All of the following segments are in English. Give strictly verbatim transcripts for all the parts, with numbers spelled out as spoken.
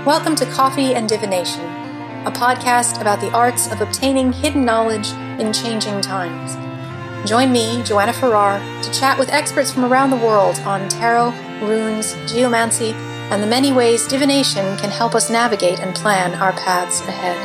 Welcome to Coffee and Divination, a podcast about the arts of obtaining hidden knowledge in changing times. Join me, Joanna Farrar, to chat with experts from around the world on tarot, runes, geomancy, and the many ways divination can help us navigate and plan our paths ahead.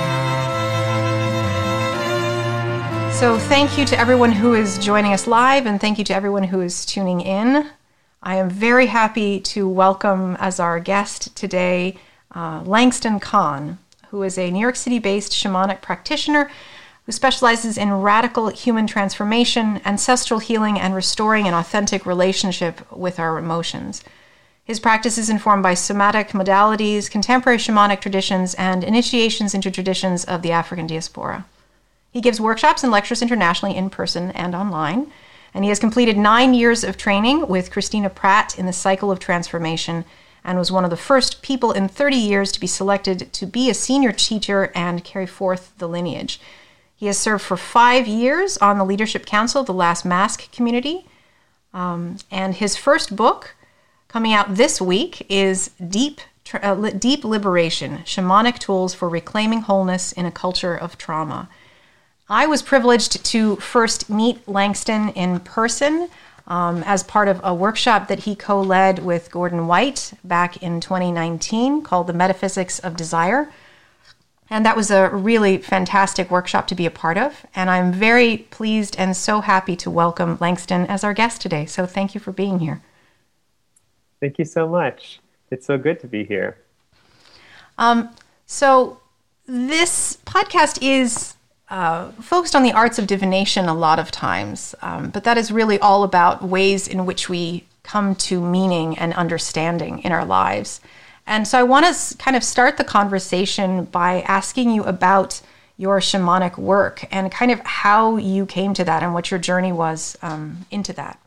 So thank you to everyone who is joining us live, and thank you to everyone who is tuning in. I am very happy to welcome as our guest today uh, Langston Kahn, who is a New York City-based shamanic practitioner who specializes in radical human transformation, ancestral healing, and restoring an authentic relationship with our emotions. His practice is informed by somatic modalities, contemporary shamanic traditions, and initiations into traditions of the African diaspora. He gives workshops and lectures internationally in person and online, and he has completed nine years of training with Christina Pratt in the Cycle of Transformation and was one of the first people in thirty years to be selected to be a senior teacher and carry forth the lineage. He has served for five years on the Leadership Council of the Last Mask community, um, and his first book, coming out this week, is Deep uh, Deep Liberation, Shamanic Tools for Reclaiming Wholeness in a Culture of Trauma. I was privileged to first meet Langston in person um, as part of a workshop that he co-led with Gordon White back in twenty nineteen called The Metaphysics of Desire. And that was a really fantastic workshop to be a part of. And I'm very pleased and so happy to welcome Langston as our guest today. So thank you for being here. Thank you so much. It's so good to be here. Um, so this podcast is uh, focused on the arts of divination a lot of times, um, but that is really all about ways in which we come to meaning and understanding in our lives. And so I want to kind of start the conversation by asking you about your shamanic work and kind of how you came to that and what your journey was um, into that.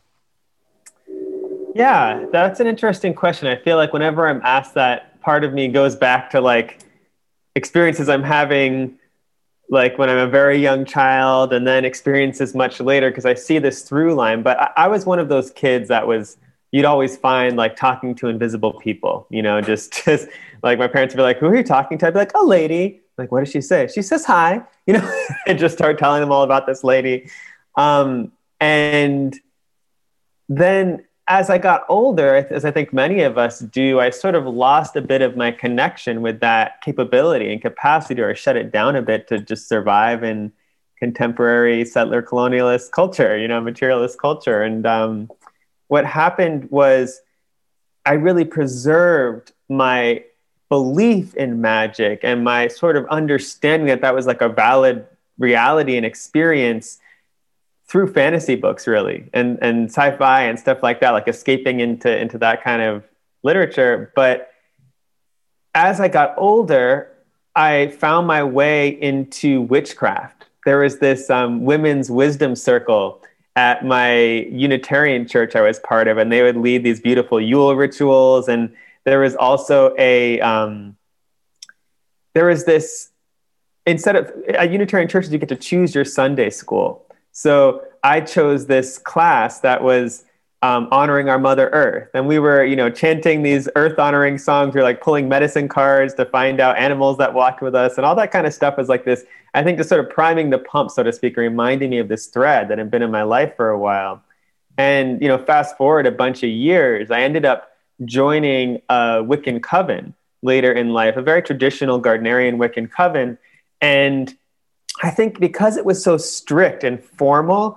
Yeah, that's an interesting question. I feel like whenever I'm asked that, part of me goes back to like experiences I'm having like when I'm a very young child and then experiences much later because I see this through line. But I, I was one of those kids that was, you'd always find like talking to invisible people, you know, just, just like my parents would be like, who are you talking to? I'd be like, a lady. Like, what does she say? She says hi, you know, and just start telling them all about this lady. Um, and then as I got older, as I think many of us do, I sort of lost a bit of my connection with that capability and capacity, or I shut it down a bit to just survive in contemporary settler colonialist culture, you know, materialist culture. And um, what happened was I really preserved my belief in magic and my sort of understanding that that was like a valid reality and experience through fantasy books, really, and, and sci-fi and stuff like that, like escaping into, into that kind of literature. But as I got older, I found my way into witchcraft. There was this um, women's wisdom circle at my Unitarian church I was part of, and they would lead these beautiful Yule rituals. And there was also a, um, there was this, instead of, at Unitarian churches, you get to choose your Sunday school. So I chose this class that was um, honoring our Mother Earth. And we were, you know, chanting these earth honoring songs. We were like pulling medicine cards to find out animals that walked with us. And all that kind of stuff was like this, I think, just sort of priming the pump, so to speak, reminding me of this thread that had been in my life for a while. And, you know, fast forward a bunch of years, I ended up joining a Wiccan coven later in life, a very traditional Gardnerian Wiccan coven. And I think because it was so strict and formal,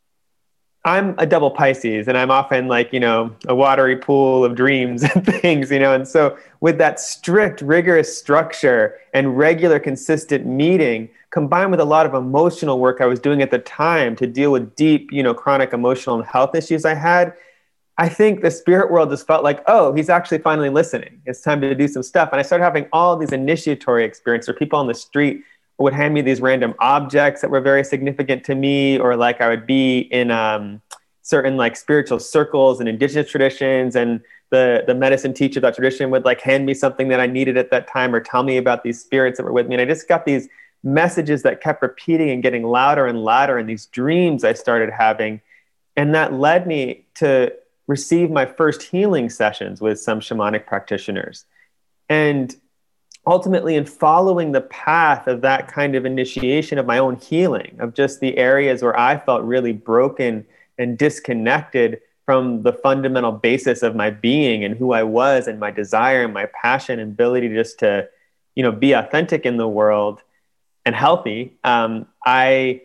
I'm a double Pisces and I'm often like, you know, a watery pool of dreams and things, you know, and so with that strict, rigorous structure and regular, consistent meeting combined with a lot of emotional work I was doing at the time to deal with deep, you know, chronic emotional and health issues I had, I think the spirit world just felt like, oh, he's actually finally listening. It's time to do some stuff. And I started having all these initiatory experiences where people on the street would hand me these random objects that were very significant to me, or like I would be in um, certain like spiritual circles and indigenous traditions, and the, the medicine teacher of that tradition would like hand me something that I needed at that time or tell me about these spirits that were with me. And I just got these messages that kept repeating and getting louder and louder, and these dreams I started having. And that led me to receive my first healing sessions with some shamanic practitioners. And ultimately, in following the path of that kind of initiation of my own healing, of just the areas where I felt really broken and disconnected from the fundamental basis of my being and who I was and my desire and my passion and ability just to, you know, be authentic in the world and healthy, um, I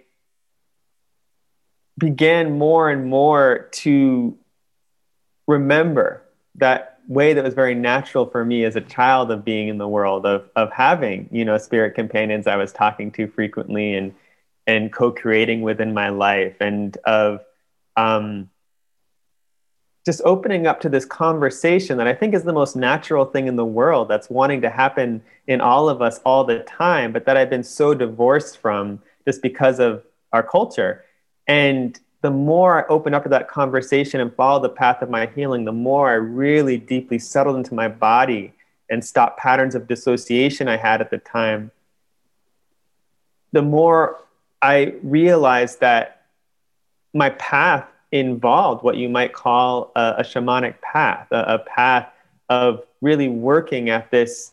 began more and more to remember that way that was very natural for me as a child of being in the world, of of having, you know, spirit companions I was talking to frequently and and co-creating within my life, and of um, just opening up to this conversation that I think is the most natural thing in the world, that's wanting to happen in all of us all the time, but that I've been so divorced from just because of our culture. And the more I opened up to that conversation and followed the path of my healing, the more I really deeply settled into my body and stopped patterns of dissociation I had at the time, the more I realized that my path involved what you might call a, a shamanic path, a, a path of really working at this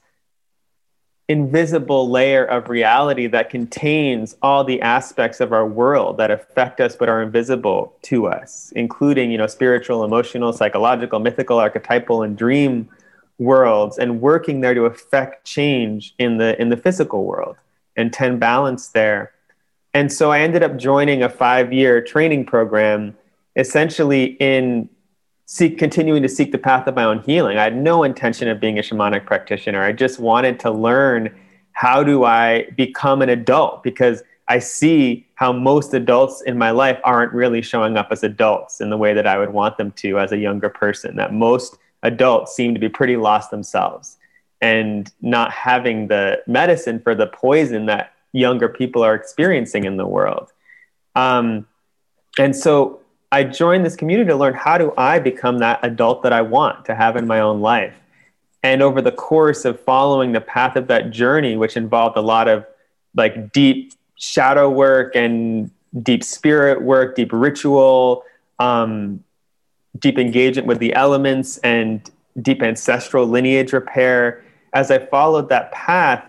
invisible layer of reality that contains all the aspects of our world that affect us but are invisible to us, including, you know, spiritual, emotional, psychological, mythical, archetypal, and dream worlds, and working there to affect change in the in the physical world and tend balance there. And so I ended up joining a five-year training program, essentially in seek continuing to seek the path of my own healing. I had no intention of being a shamanic practitioner. I just wanted to learn, how do I become an adult? Because I see how most adults in my life aren't really showing up as adults in the way that I would want them to as a younger person, that most adults seem to be pretty lost themselves and not having the medicine for the poison that younger people are experiencing in the world. Um, and so I joined this community to learn, how do I become that adult that I want to have in my own life? And over the course of following the path of that journey, which involved a lot of like deep shadow work and deep spirit work, deep ritual, um, deep engagement with the elements, and deep ancestral lineage repair, as I followed that path,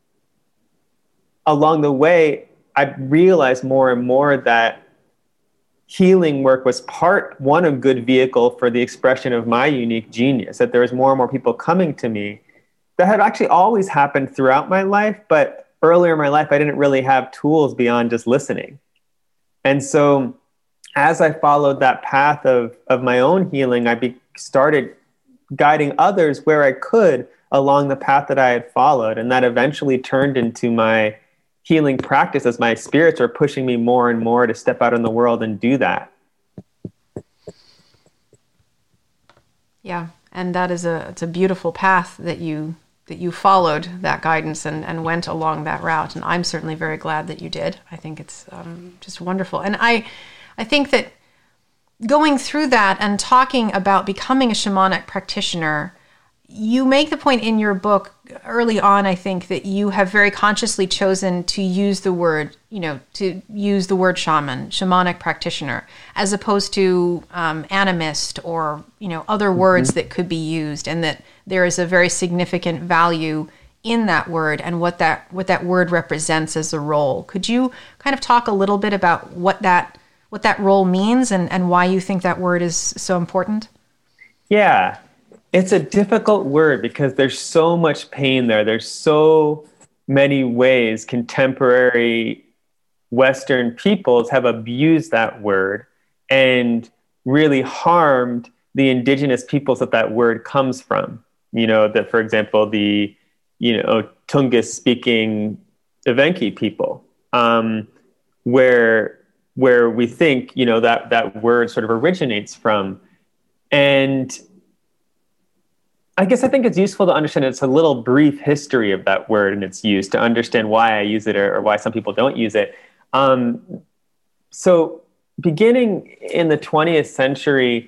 along the way, I realized more and more that healing work was part, one, a good vehicle for the expression of my unique genius, that there was more and more people coming to me. That had actually always happened throughout my life, but earlier in my life, I didn't really have tools beyond just listening. And so as I followed that path of, of my own healing, I be, started guiding others where I could along the path that I had followed. And that eventually turned into my healing practice as my spirits are pushing me more and more to step out in the world and do that. Yeah, and that is a it's a beautiful path that you that you followed, that guidance, and, and went along that route. And I'm certainly very glad that you did. I think it's um, just wonderful. And I I think that going through that and talking about becoming a shamanic practitioner, you make the point in your book early on, I think, that you have very consciously chosen to use the word, you know, to use the word shaman, shamanic practitioner, as opposed to um, animist or, you know, other words mm-hmm. that could be used, and that there is a very significant value in that word and what that what that word represents as a role. Could you kind of talk a little bit about what that what that role means and, and why you think that word is so important? Yeah. It's a difficult word because there's so much pain there. There's so many ways contemporary Western peoples have abused that word and really harmed the indigenous peoples that that word comes from. You know, that, for example, the, you know, Tungus-speaking Evenki people, um, where where we think, you know, that that word sort of originates from. And I guess I think it's useful to understand it's a little brief history of that word and its use to understand why I use it, or, or why some people don't use it. Um, so beginning in the twentieth century,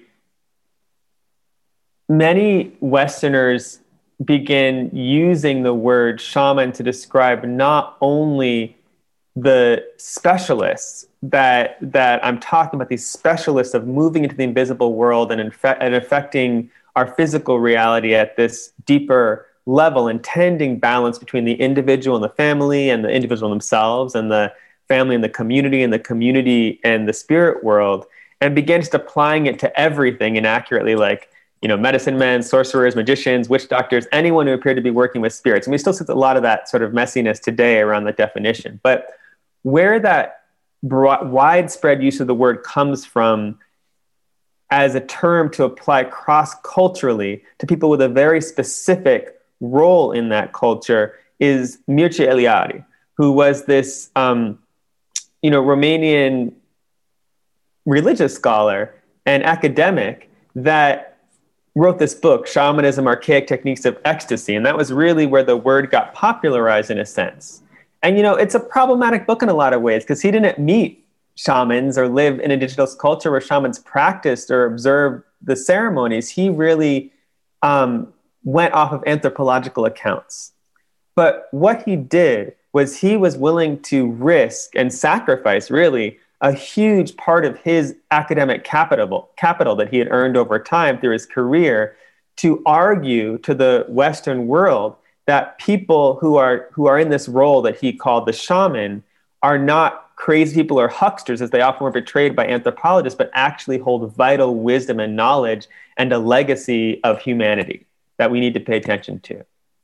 many Westerners begin using the word shaman to describe not only the specialists that that I'm talking about, these specialists of moving into the invisible world and, infe- and affecting our physical reality at this deeper level, intending balance between the individual and the family, and the individual themselves, and the family and the community, and the community and the spirit world, and began just applying it to everything inaccurately, like, you know, medicine men, sorcerers, magicians, witch doctors, anyone who appeared to be working with spirits. And we still see a lot of that sort of messiness today around the definition. But where that broad, widespread use of the word comes from as a term to apply cross-culturally to people with a very specific role in that culture is Mircea Eliade, who was this, um, you know, Romanian religious scholar and academic that wrote this book, Shamanism, Archaic Techniques of Ecstasy. And that was really where the word got popularized in a sense. And, you know, it's a problematic book in a lot of ways because he didn't meet shamans or live in indigenous culture where shamans practiced or observed the ceremonies. He really um, went off of anthropological accounts. But what he did was he was willing to risk and sacrifice, really, a huge part of his academic capital, capital that he had earned over time through his career to argue to the Western world that people who are who are in this role that he called the shaman are not crazy people or hucksters, as they often were portrayed by anthropologists, but actually hold vital wisdom and knowledge and a legacy of humanity that we need to pay attention to.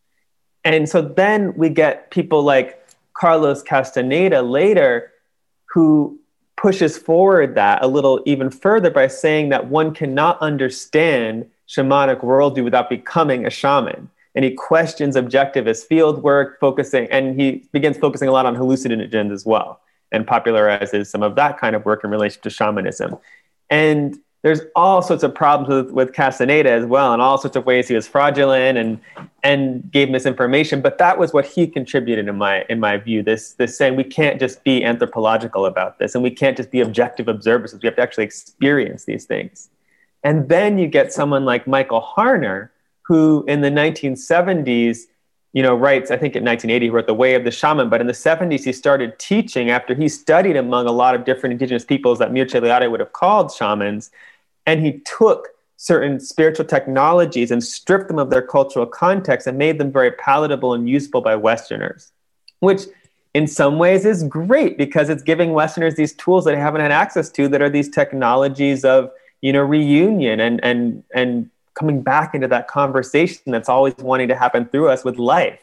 And so then we get people like Carlos Castaneda later, who pushes forward that a little even further by saying that one cannot understand shamanic worldview without becoming a shaman. And he questions objectivist field work, focusing, and he begins focusing a lot on hallucinogens as well, and popularizes some of that kind of work in relation to shamanism. And there's all sorts of problems with, with Castaneda as well, and all sorts of ways he was fraudulent and and gave misinformation. But that was what he contributed in my in my view. This this saying we can't just be anthropological about this, and we can't just be objective observers. We have to actually experience these things. And then you get someone like Michael Harner, who in the nineteen seventies, you know, writes, I think in nineteen eighty, he wrote The Way of the Shaman, but in the seventies, he started teaching after he studied among a lot of different indigenous peoples that Mircea Eliade would have called shamans. And he took certain spiritual technologies and stripped them of their cultural context and made them very palatable and usable by Westerners, which in some ways is great because it's giving Westerners these tools that they haven't had access to, that are these technologies of, you know, reunion and, and, and coming back into that conversation that's always wanting to happen through us with life.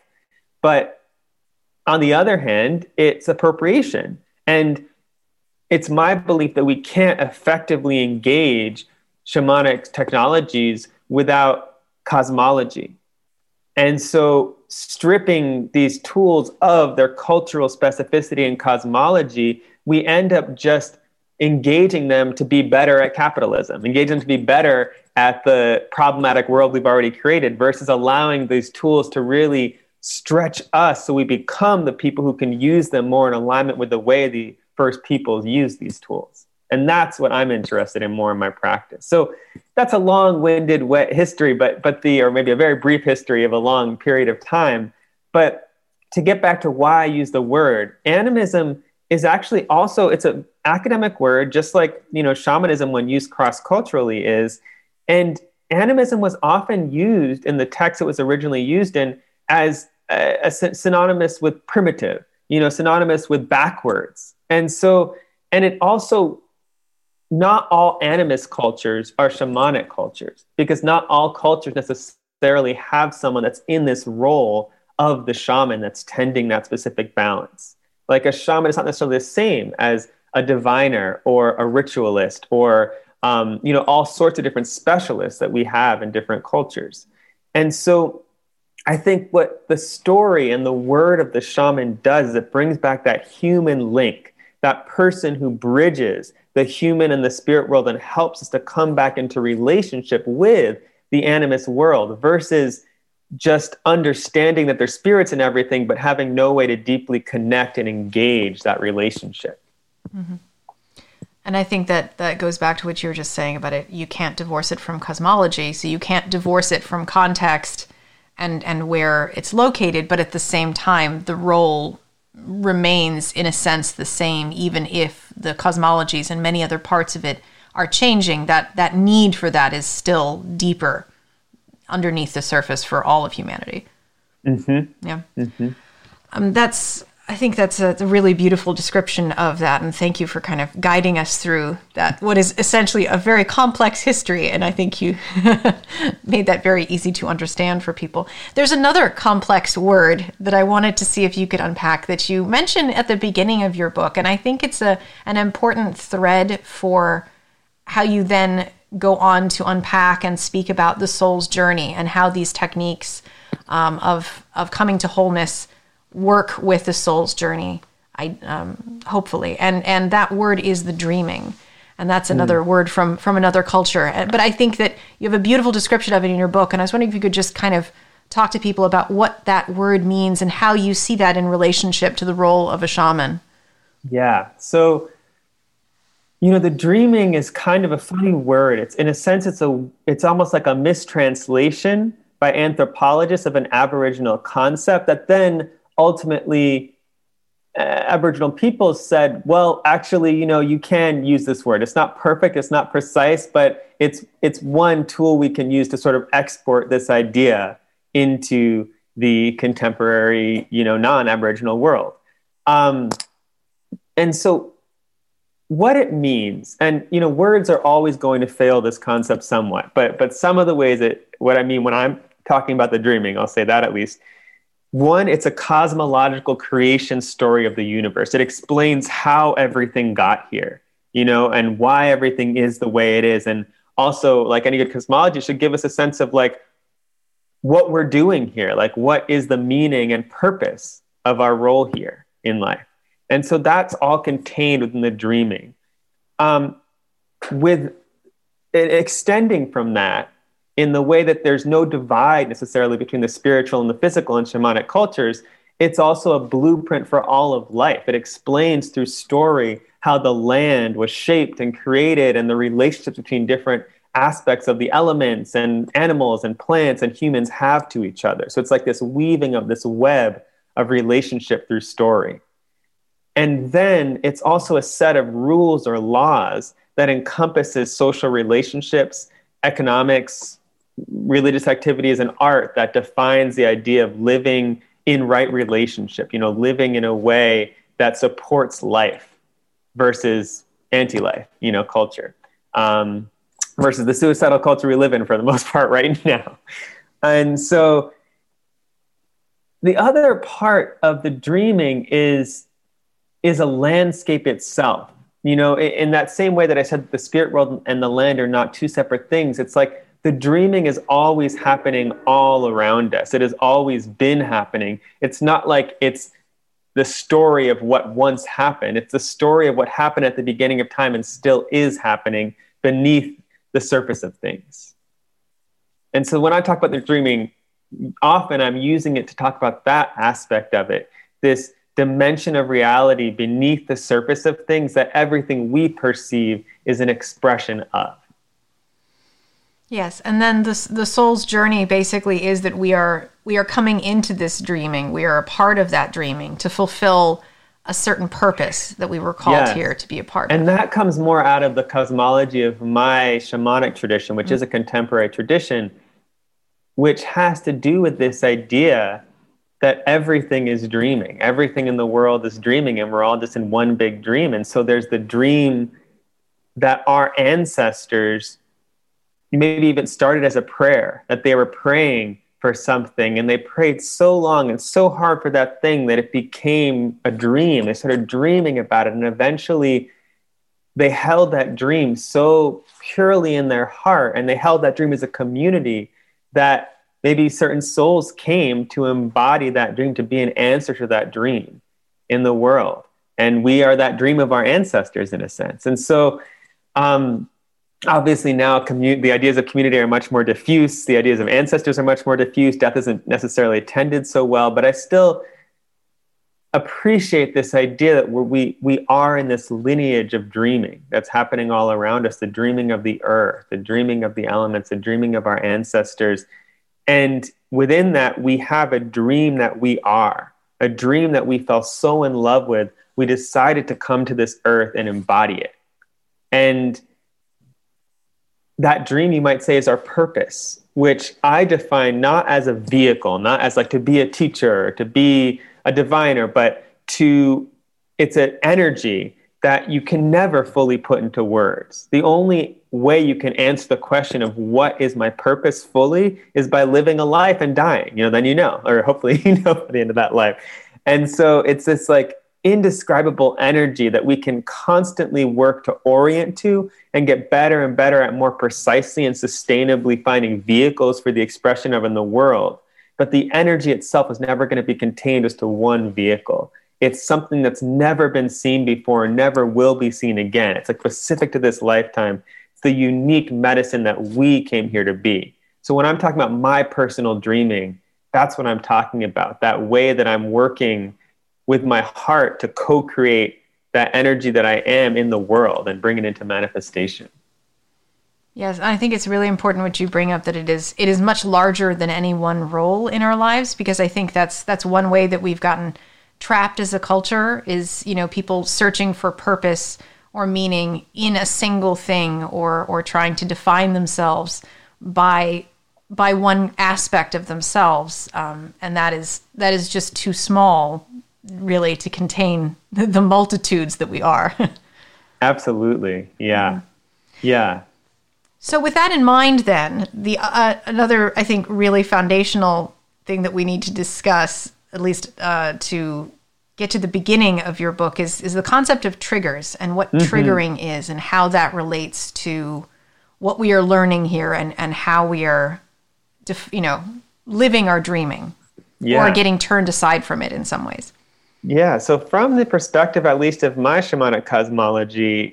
But on the other hand, it's appropriation. And it's my belief that we can't effectively engage shamanic technologies without cosmology. And so stripping these tools of their cultural specificity and cosmology, we end up just engaging them to be better at capitalism, engaging them to be better at the problematic world we've already created, versus allowing these tools to really stretch us so we become the people who can use them more in alignment with the way the first peoples use these tools. And that's what I'm interested in more in my practice. So that's a long-winded wet history, but but the or maybe a very brief history of a long period of time. But to get back to why I use the word, animism is actually also, it's an academic word, just like, you know, shamanism when used cross-culturally is. And animism was often used in the text it was originally used in as a, a synonymous with primitive, you know, synonymous with backwards. And so, and it also, not all animist cultures are shamanic cultures, because not all cultures necessarily have someone that's in this role of the shaman that's tending that specific balance. Like a shaman is not necessarily the same as a diviner or a ritualist or, um, you know, all sorts of different specialists that we have in different cultures. And so I think what the story and the word of the shaman does is it brings back that human link, that person who bridges the human and the spirit world and helps us to come back into relationship with the animist world, versus just understanding that there's spirits and everything, but having no way to deeply connect and engage that relationship. Mm-hmm. And I think that that goes back to what you were just saying about it. You can't divorce it from cosmology, so you can't divorce it from context and, and where it's located, but at the same time, the role remains in a sense the same, even if the cosmologies and many other parts of it are changing. That that need for that is still deeper underneath the surface for all of humanity. Mm-hmm. Yeah. Mm-hmm. Um, that's, I think that's a, a really beautiful description of that. And thank you for kind of guiding us through that, what is essentially a very complex history. And I think you made that very easy to understand for people. There's another complex word that I wanted to see if you could unpack that you mentioned at the beginning of your book. And I think it's a an important thread for how you then go on to unpack and speak about the soul's journey and how these techniques um, of of coming to wholeness work with the soul's journey, I um, hopefully. And and that word is the dreaming. And that's another mm. word from from another culture. But I think that you have a beautiful description of it in your book. And I was wondering if you could just kind of talk to people about what that word means and how you see that in relationship to the role of a shaman. Yeah. So, you know, the dreaming is kind of a funny word. It's in a sense, it's a it's almost like a mistranslation by anthropologists of an Aboriginal concept that then ultimately uh, Aboriginal people said, well, actually, you know, you can use this word. It's not perfect, it's not precise, but it's it's one tool we can use to sort of export this idea into the contemporary, you know, non-Aboriginal world. Um, and so what it means, and, you know, words are always going to fail this concept somewhat, but but some of the ways that, what I mean when I'm talking about the dreaming, I'll say that at least. One, it's a cosmological creation story of the universe. It explains how everything got here, you know, and why everything is the way it is. And also, like any good cosmology, it should give us a sense of like what we're doing here, like what is the meaning and purpose of our role here in life. And so that's all contained within the dreaming. Um, with extending from that, in the way that there's no divide necessarily between the spiritual and the physical in shamanic cultures, it's also a blueprint for all of life. It explains through story how the land was shaped and created and the relationships between different aspects of the elements and animals and plants and humans have to each other. So it's like this weaving of this web of relationship through story. And then it's also a set of rules or laws that encompasses social relationships, economics, religious activities, and art that defines the idea of living in right relationship, you know, living in a way that supports life versus anti-life, you know, culture, um, versus the suicidal culture we live in for the most part right now. And so the other part of the dreaming is, is a landscape itself. You know, in, in that same way that I said the spirit world and the land are not two separate things, it's like the dreaming is always happening all around us. It has always been happening. It's not like it's the story of what once happened. It's the story of what happened at the beginning of time and still is happening beneath the surface of things. And so when I talk about the dreaming, often I'm using it to talk about that aspect of it, this dimension of reality beneath the surface of things that everything we perceive is an expression of. Yes, and then the the soul's journey basically is that we are we are coming into this dreaming. We are a part of that dreaming to fulfill a certain purpose that we were called yes. here to be a part and of. And that comes more out of the cosmology of my shamanic tradition, which mm-hmm. is a contemporary tradition, which has to do with this idea that everything is dreaming. Everything in the world is dreaming, and we're all just in one big dream. And so there's the dream that our ancestors maybe even started as a prayer, that they were praying for something, and they prayed so long and so hard for that thing that it became a dream. They started dreaming about it, and eventually they held that dream so purely in their heart, and they held that dream as a community that maybe certain souls came to embody that dream, to be an answer to that dream in the world. And we are that dream of our ancestors in a sense. And so, um, obviously now commu- the ideas of community are much more diffuse. The ideas of ancestors are much more diffuse. Death isn't necessarily attended so well, but I still appreciate this idea that we're, we we are in this lineage of dreaming that's happening all around us, the dreaming of the earth, the dreaming of the elements, the dreaming of our ancestors. And within that, we have a dream that we are, a dream that we fell so in love with, we decided to come to this earth and embody it. And that dream, you might say, is our purpose, which I define not as a vehicle, not as like to be a teacher, to be a diviner, but to, it's an energy that you can never fully put into words. The only way you can answer the question of what is my purpose fully is by living a life and dying. You know, then you know, or hopefully you know at the end of that life. And so it's this like indescribable energy that we can constantly work to orient to and get better and better at more precisely and sustainably finding vehicles for the expression of in the world. But the energy itself is never going to be contained just to one vehicle. It's something that's never been seen before and never will be seen again. It's like specific to this lifetime. It's the unique medicine that we came here to be. So when I'm talking about my personal dreaming, that's what I'm talking about, that way that I'm working with my heart to co-create that energy that I am in the world and bring it into manifestation. Yes, I think it's really important what you bring up, that it is it is much larger than any one role in our lives, because I think that's that's one way that we've gotten trapped as a culture is, you know, people searching for purpose or meaning in a single thing, or or trying to define themselves by by one aspect of themselves, um, and that is that is just too small, really, to contain the, the multitudes that we are. Absolutely, yeah, yeah. So with that in mind, then, the uh, another, I think, really foundational thing that we need to discuss, at least uh, to get to the beginning of your book, is is the concept of triggers and what mm-hmm. triggering is and how that relates to what we are learning here and, and how we are, def- you know, living our dreaming yeah. or getting turned aside from it in some ways. Yeah. So from the perspective, at least of my shamanic cosmology,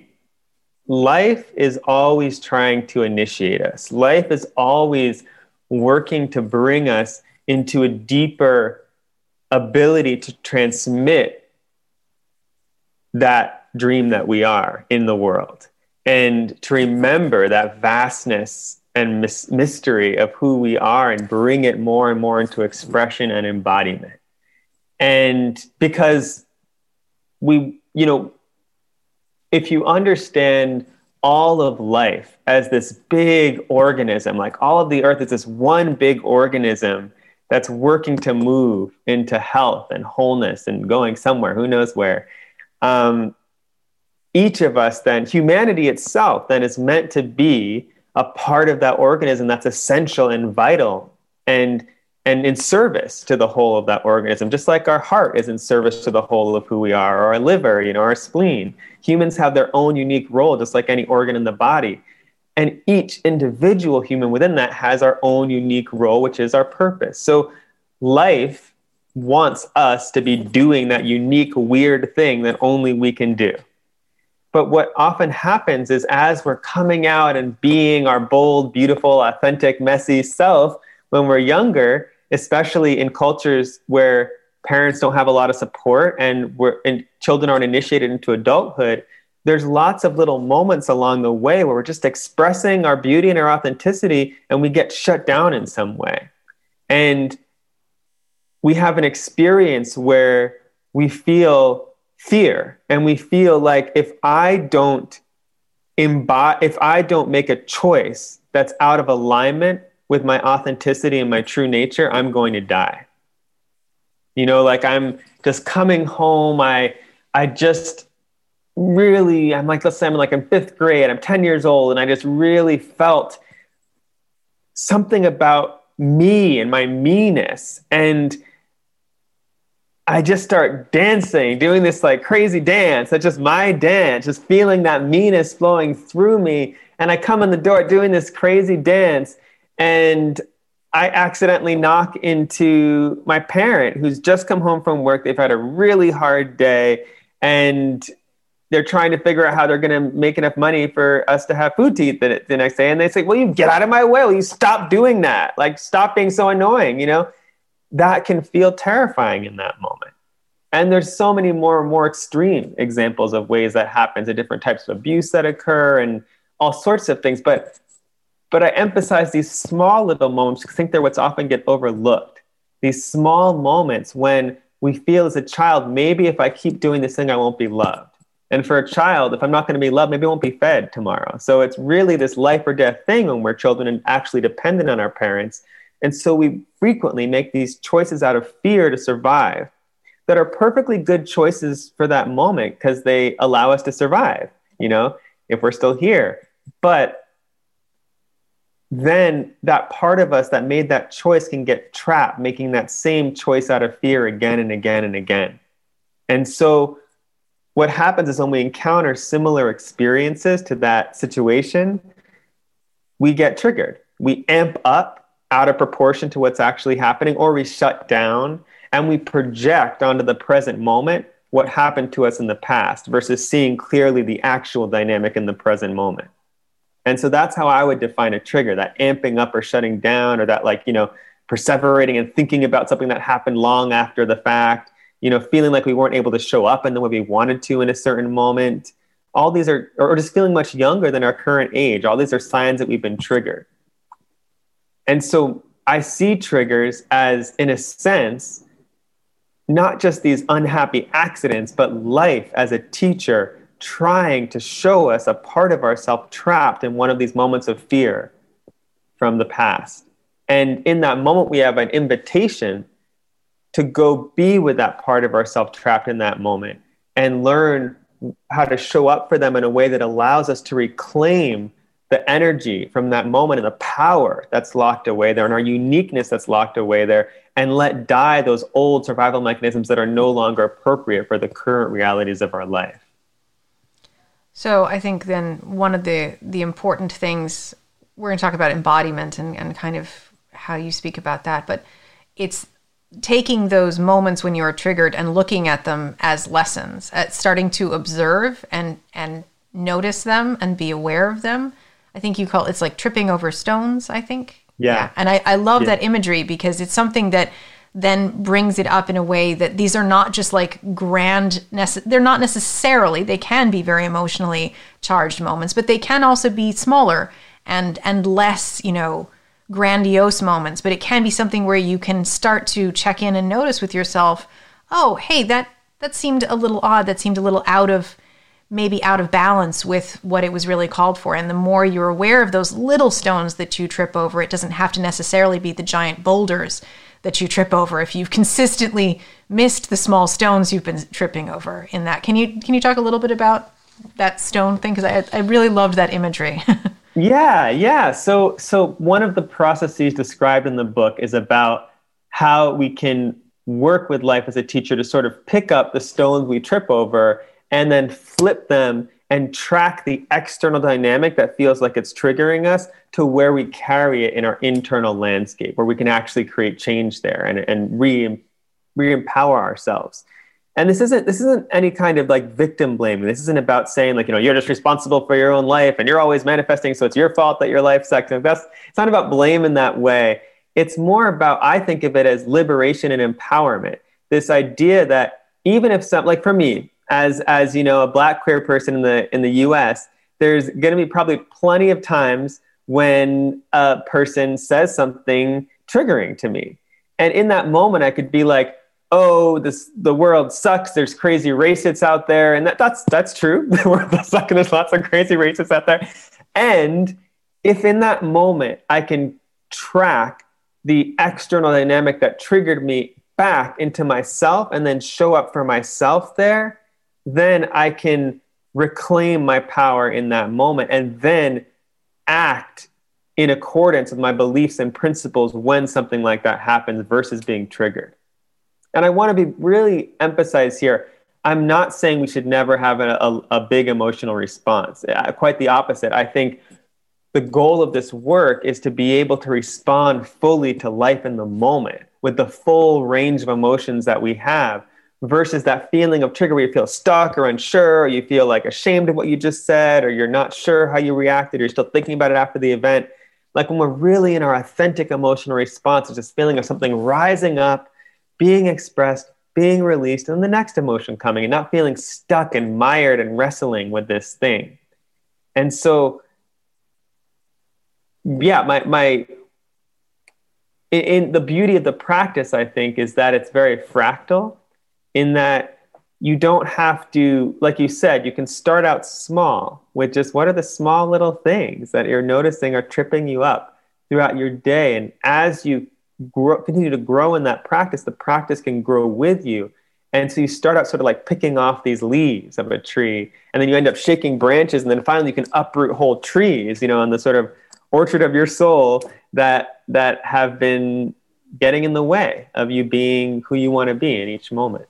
life is always trying to initiate us. Life is always working to bring us into a deeper ability to transmit that dream that we are in the world, and to remember that vastness and mis- mystery of who we are and bring it more and more into expression and embodiment. And because we, you know, if you understand all of life as this big organism, like all of the earth is this one big organism that's working to move into health and wholeness and going somewhere, who knows where. Um, each of us then, humanity itself then is meant to be a part of that organism that's essential and vital and and in service to the whole of that organism, just like our heart is in service to the whole of who we are, or our liver, you know, our spleen. Humans have their own unique role, just like any organ in the body. And each individual human within that has our own unique role, which is our purpose. So life wants us to be doing that unique, weird thing that only we can do. But what often happens is, as we're coming out and being our bold, beautiful, authentic, messy self when we're younger, especially in cultures where parents don't have a lot of support and, we're, and children aren't initiated into adulthood, there's lots of little moments along the way where we're just expressing our beauty and our authenticity, and we get shut down in some way. And we have an experience where we feel fear, and we feel like if I don't embody, if I don't make a choice that's out of alignment with my authenticity and my true nature, I'm going to die. You know, like I'm just coming home. I, I just really, I'm like, let's say I'm like in fifth grade, I'm ten years old, and I just really felt something about me and my meanness. And I just start dancing, doing this like crazy dance. That's just my dance, just feeling that meanness flowing through me. And I come in the door doing this crazy dance, and I accidentally knock into my parent who's just come home from work. They've had a really hard day, and they're trying to figure out how they're going to make enough money for us to have food to eat the, the next day. And they say, well, you get out of my way. Will you stop doing that? Like, stop being so annoying, you know? That can feel terrifying in that moment. And there's so many more and more extreme examples of ways that happens, and different types of abuse that occur and all sorts of things. But But I emphasize these small little moments because I think they're what's often get overlooked. These small moments when we feel as a child, maybe if I keep doing this thing, I won't be loved. And for a child, if I'm not going to be loved, maybe I won't be fed tomorrow. So it's really this life or death thing when we're children and actually dependent on our parents. And so we frequently make these choices out of fear to survive that are perfectly good choices for that moment because they allow us to survive, you know, if we're still here. But then that part of us that made that choice can get trapped, making that same choice out of fear again and again and again. And so what happens is when we encounter similar experiences to that situation, we get triggered. We amp up out of proportion to what's actually happening, or we shut down and we project onto the present moment what happened to us in the past versus seeing clearly the actual dynamic in the present moment. And so that's how I would define a trigger, that amping up or shutting down, or that, like, you know, perseverating and thinking about something that happened long after the fact, you know, feeling like we weren't able to show up in the way we wanted to in a certain moment. All these are, or just feeling much younger than our current age. All these are signs that we've been triggered. And so I see triggers as, in a sense, not just these unhappy accidents, but life as a teacher trying to show us a part of ourselves trapped in one of these moments of fear from the past. And in that moment, we have an invitation to go be with that part of ourselves trapped in that moment and learn how to show up for them in a way that allows us to reclaim the energy from that moment and the power that's locked away there and our uniqueness that's locked away there, and let die those old survival mechanisms that are no longer appropriate for the current realities of our life. So I think then one of the, the important things, we're going to talk about embodiment and, and kind of how you speak about that, but it's taking those moments when you're triggered and looking at them as lessons, at starting to observe and, and notice them and be aware of them. I think you call it, it's like tripping over stones, I think. Yeah. yeah. And I, I love yeah. that imagery because it's something that then brings it up in a way that these are not just like grand, nece- they're not necessarily, they can be very emotionally charged moments, but they can also be smaller and, and less, you know, grandiose moments, but it can be something where you can start to check in and notice with yourself, oh, hey, that, that seemed a little odd. That seemed a little out of, maybe out of balance with what it was really called for. And the more you're aware of those little stones that you trip over, it doesn't have to necessarily be the giant boulders that you trip over if you've consistently missed the small stones you've been tripping over in that. Can you, can you talk a little bit about that stone thing? Because I, I really loved that imagery. Yeah, yeah. So, so one of the processes described in the book is about how we can work with life as a teacher to sort of pick up the stones we trip over and then flip them and track the external dynamic that feels like it's triggering us to where we carry it in our internal landscape, where we can actually create change there and, and re, re-empower ourselves. And this isn't this isn't any kind of like victim blaming. This isn't about saying like, you know, you're just responsible for your own life and you're always manifesting, so it's your fault that your life sucks. And that's, it's not about blame in that way. It's more about, I think of it as liberation and empowerment. This idea that even if some, like for me, as as you know, a Black queer person in the in the U S, there's going to be probably plenty of times when a person says something triggering to me, and in that moment, I could be like, oh, this the world sucks. There's crazy racists out there. And that, that's that's true. The world does suck and there's lots of crazy racists out there. And if in that moment I can track the external dynamic that triggered me back into myself and then show up for myself there, then I can reclaim my power in that moment and then act in accordance with my beliefs and principles when something like that happens versus being triggered. And I want to be really emphasized here, I'm not saying we should never have a, a, a big emotional response. Quite the opposite. I think the goal of this work is to be able to respond fully to life in the moment with the full range of emotions that we have versus that feeling of trigger where you feel stuck or unsure, or you feel like ashamed of what you just said, or you're not sure how you reacted, or you're still thinking about it after the event. Like when we're really in our authentic emotional response, it's this feeling of something rising up, being expressed, being released, and the next emotion coming, and not feeling stuck and mired and wrestling with this thing. And so, yeah, my my in, in the beauty of the practice, I think, is that it's very fractal, in that you don't have to, like you said, you can start out small with just what are the small little things that you're noticing are tripping you up throughout your day. And as you grow, continue to grow in that practice, the practice can grow with you. And so you start out sort of like picking off these leaves of a tree, and then you end up shaking branches, and then finally you can uproot whole trees, you know, in the sort of orchard of your soul that that have been getting in the way of you being who you want to be in each moment.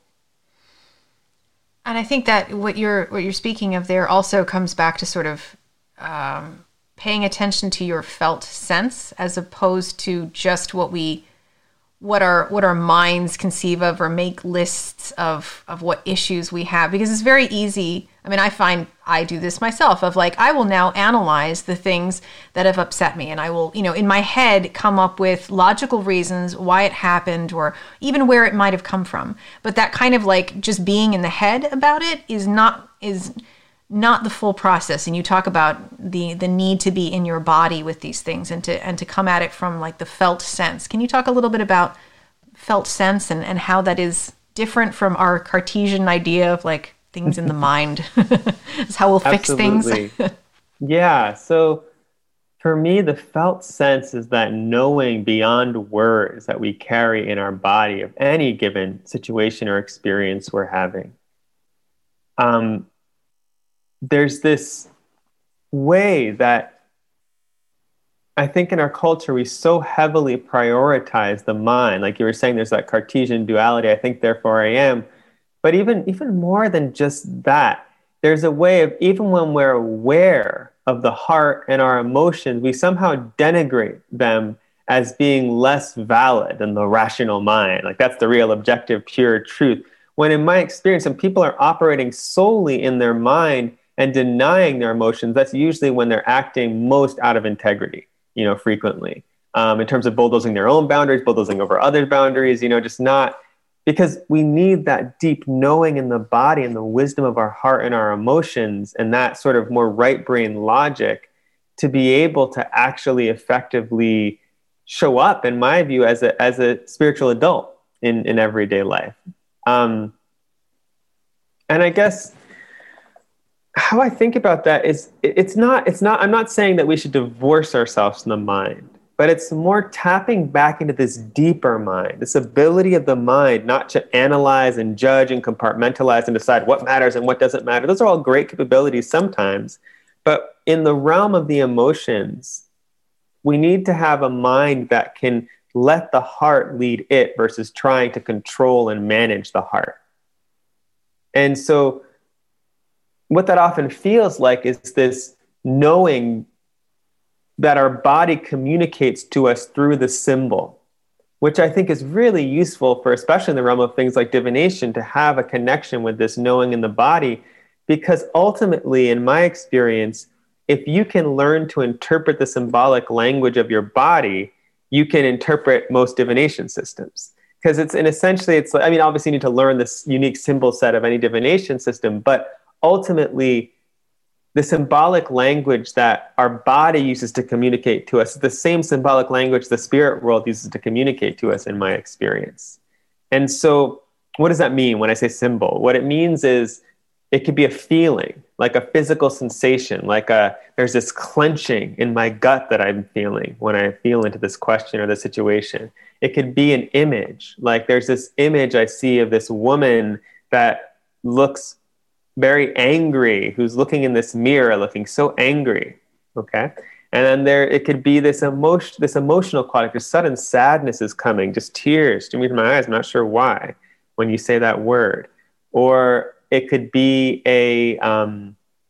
And I think that what you're what you're speaking of there also comes back to sort of um, paying attention to your felt sense, as opposed to just what we what our what our minds conceive of or make lists of of what issues we have. Because it's very easy. I mean, I find I do this myself, of like, I will now analyze the things that have upset me, and I will, you know, in my head come up with logical reasons why it happened, or even where it might have come from. But that kind of like just being in the head about it is not is not the full process. And you talk about the the need to be in your body with these things, and to and to come at it from like the felt sense. Can you talk a little bit about felt sense and, and how that is different from our Cartesian idea of like things in the mind? Is how we'll fix Absolutely. things. Yeah. So for me, the felt sense is that knowing beyond words that we carry in our body of any given situation or experience we're having. Um, there's this way that I think in our culture, we so heavily prioritize the mind. Like you were saying, there's that Cartesian duality, I think, therefore I am. But even, even more than just that, there's a way of, even when we're aware of the heart and our emotions, we somehow denigrate them as being less valid than the rational mind. Like that's the real objective, pure truth. When in my experience, when people are operating solely in their mind and denying their emotions, that's usually when they're acting most out of integrity, you know, frequently, um, in terms of bulldozing their own boundaries, bulldozing over others' boundaries, you know, just not, because we need that deep knowing in the body and the wisdom of our heart and our emotions, and that sort of more right brain logic to be able to actually effectively show up, in my view, as a, as a spiritual adult in, in everyday life. Um, and I guess how I think about that is it's not, it's not, I'm not saying that we should divorce ourselves from the mind, but it's more tapping back into this deeper mind, this ability of the mind not to analyze and judge and compartmentalize and decide what matters and what doesn't matter. Those are all great capabilities sometimes, but in the realm of the emotions, we need to have a mind that can let the heart lead it versus trying to control and manage the heart. And so what that often feels like is this knowing that our body communicates to us through the symbol, which I think is really useful for, especially in the realm of things like divination, to have a connection with this knowing in the body. Because ultimately, in my experience, if you can learn to interpret the symbolic language of your body, you can interpret most divination systems. Because it's, and essentially, it's, I mean, obviously you need to learn this unique symbol set of any divination system, but ultimately, the symbolic language that our body uses to communicate to us is the same symbolic language the spirit world uses to communicate to us, in my experience. And so what does that mean when I say symbol? What it means is it could be a feeling, like a physical sensation, like a, there's this clenching in my gut that I'm feeling when I feel into this question or the situation. It could be an image, like there's this image I see of this woman that looks very angry, who's looking in this mirror, looking so angry, okay? And then there, it could be this emotion, this emotional quality, this sudden sadness is coming, just tears streaming from my eyes, I'm not sure why, when you say that word. Or it could be a um,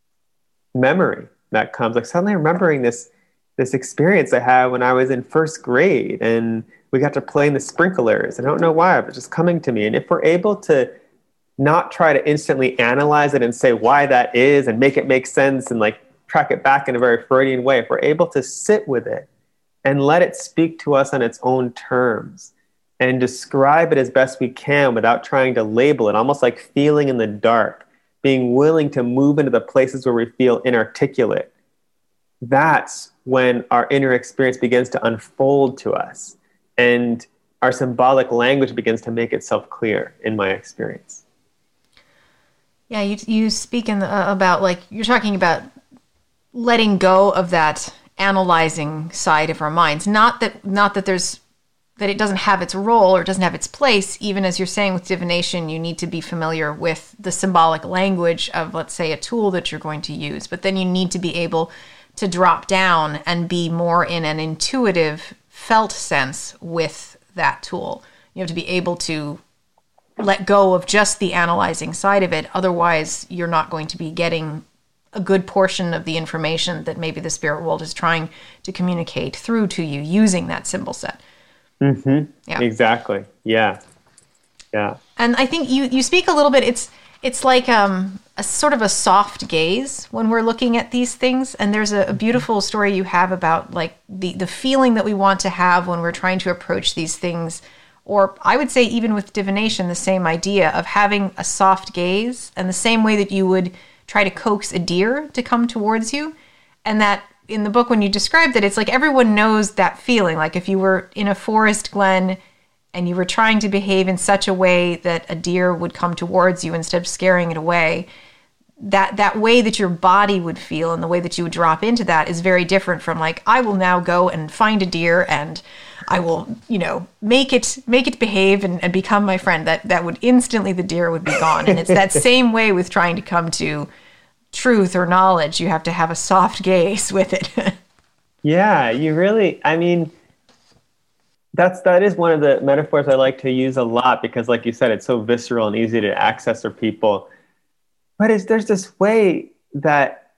memory that comes, like suddenly remembering this, this experience I had when I was in first grade, and we got to play in the sprinklers. I don't know why, but just coming to me. And if we're able to not try to instantly analyze it and say why that is and make it make sense and like track it back in a very Freudian way, if we're able to sit with it and let it speak to us on its own terms and describe it as best we can without trying to label it, almost like feeling in the dark, being willing to move into the places where we feel inarticulate, that's when our inner experience begins to unfold to us and our symbolic language begins to make itself clear, in my experience. Yeah, you you speak in the, uh, about like you're talking about letting go of that analyzing side of our minds. Not that not that there's that it doesn't have its role or doesn't have its place. Even as you're saying with divination, you need to be familiar with the symbolic language of, let's say, a tool that you're going to use. But then you need to be able to drop down and be more in an intuitive, felt sense with that tool. You have to be able to let go of just the analyzing side of it. Otherwise, you're not going to be getting a good portion of the information that maybe the spirit world is trying to communicate through to you using that symbol set. Mm-hmm. Yeah. Exactly. Yeah. Yeah. And I think you, you speak a little bit, it's it's like um, a sort of a soft gaze when we're looking at these things. And there's a, a beautiful story you have about like the, the feeling that we want to have when we're trying to approach these things. Or I would say even with divination, the same idea of having a soft gaze and the same way that you would try to coax a deer to come towards you. And that in the book, when you described it, it's like everyone knows that feeling. Like if you were in a forest glen and you were trying to behave in such a way that a deer would come towards you instead of scaring it away, that that way that your body would feel and the way that you would drop into that is very different from like, I will now go and find a deer and I will, you know, make it make it behave and, and become my friend. That that would instantly, the deer would be gone. And it's that same way with trying to come to truth or knowledge. You have to have a soft gaze with it. Yeah, you really, I mean, that's, that is one of the metaphors I like to use a lot because like you said, it's so visceral and easy to access for people. But it's, there's this way that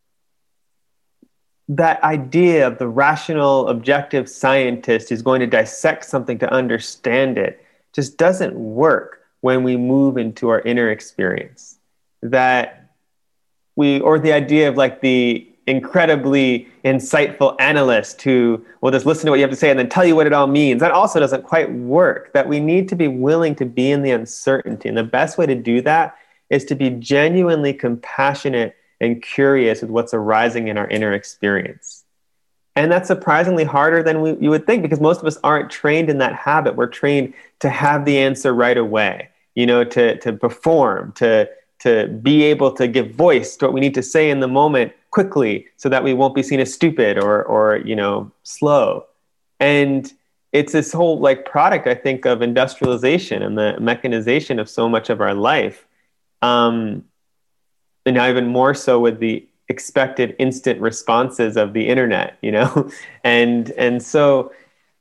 that idea of the rational, objective scientist who's going to dissect something to understand it just doesn't work when we move into our inner experience. That we, or the idea of like the incredibly insightful analyst who will just listen to what you have to say and then tell you what it all means. That also doesn't quite work. That we need to be willing to be in the uncertainty. And the best way to do that is to be genuinely compassionate and curious with what's arising in our inner experience. And that's surprisingly harder than we, you would think, because most of us aren't trained in that habit. We're trained to have the answer right away, you know, to, to perform, to, to be able to give voice to what we need to say in the moment quickly so that we won't be seen as stupid or, or, you know, slow. And it's this whole like product, I think, of industrialization and the mechanization of so much of our life. Um, and now even more so with the expected instant responses of the internet, you know? and, and so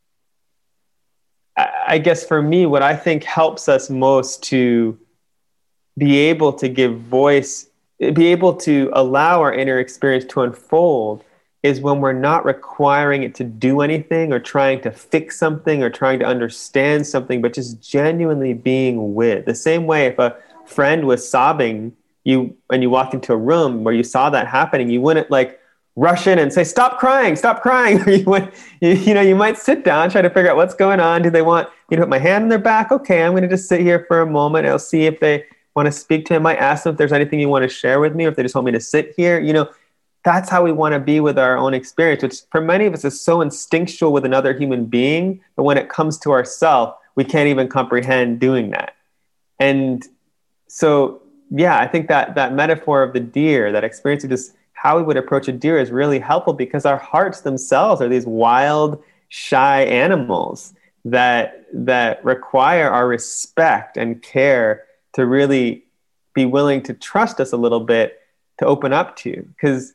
I, I guess for me, what I think helps us most to be able to give voice, be able to allow our inner experience to unfold is when we're not requiring it to do anything or trying to fix something or trying to understand something, but just genuinely being with. The same way if a friend was sobbing, you and you walked into a room where you saw that happening, you wouldn't like rush in and say, stop crying, stop crying. Or you, would, you, you know, you might sit down, try to figure out what's going on. Do they want you to put my hand on their back? Okay, I'm going to just sit here for a moment. I'll see if they want to speak to him. I might ask them if there's anything you want to share with me, or if they just want me to sit here. You know, that's how we want to be with our own experience, which for many of us is so instinctual with another human being. But when it comes to ourselves, we can't even comprehend doing that. And so, yeah, I think that that metaphor of the deer, that experience of just how we would approach a deer is really helpful, because our hearts themselves are these wild, shy animals that that require our respect and care to really be willing to trust us a little bit, to open up to. Because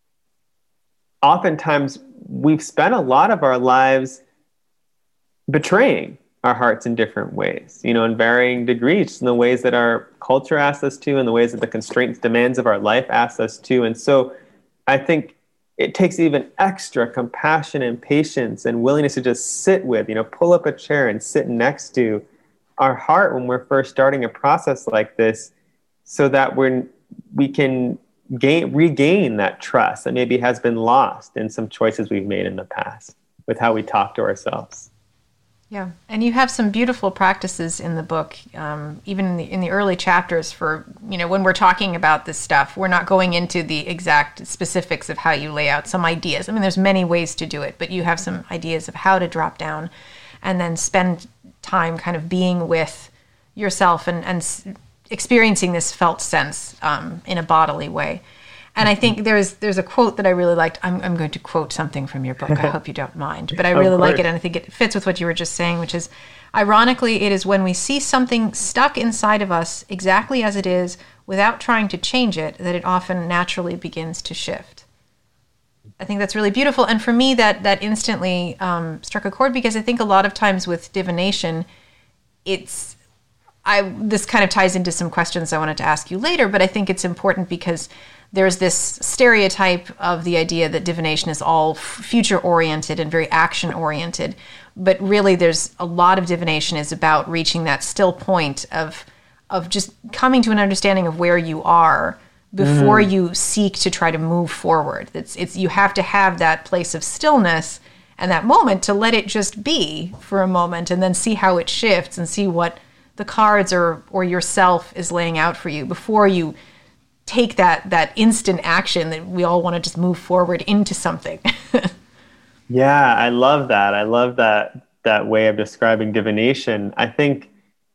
oftentimes we've spent a lot of our lives betraying our hearts in different ways, you know, in varying degrees, in the ways that our culture asks us to, in the ways that the constraints, demands of our life asks us to. And so I think it takes even extra compassion and patience and willingness to just sit with, you know, pull up a chair and sit next to our heart when we're first starting a process like this, so that we're, we can gain, regain that trust that maybe has been lost in some choices we've made in the past with how we talk to ourselves. Yeah, and you have some beautiful practices in the book, um, even in the in the early chapters for, you know, when we're talking about this stuff, we're not going into the exact specifics of how you lay out some ideas. I mean, there's many ways to do it, but you have some ideas of how to drop down and then spend time kind of being with yourself and, and experiencing this felt sense um, in a bodily way. And I think there's there's a quote that I really liked. I'm, I'm going to quote something from your book. I hope you don't mind. But I really like it, and I think it fits with what you were just saying, which is, ironically, it is when we see something stuck inside of us exactly as it is, without trying to change it, that it often naturally begins to shift. I think that's really beautiful. And for me, that that instantly um, struck a chord, because I think a lot of times with divination, it's, I this kind of ties into some questions I wanted to ask you later, but I think it's important because there's this stereotype of the idea that divination is all future-oriented and very action-oriented. But really, there's a lot of divination is about reaching that still point of of just coming to an understanding of where you are before mm. you seek to try to move forward. It's it's you have to have that place of stillness and that moment to let it just be for a moment, and then see how it shifts and see what the cards or or yourself is laying out for you before you take that that instant action that we all want to just move forward into something. Yeah, I love that. I love that that way of describing divination. I think,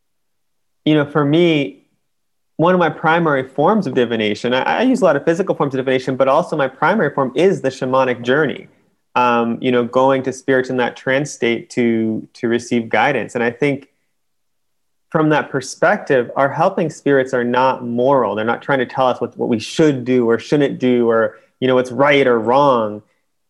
you know, for me, one of my primary forms of divination, I, I use a lot of physical forms of divination, but also my primary form is the shamanic journey. Um, you know, going to spirits in that trance state to to receive guidance. And I think from that perspective, our helping spirits are not moral. They're not trying to tell us what, what we should do or shouldn't do, or, you know, what's right or wrong.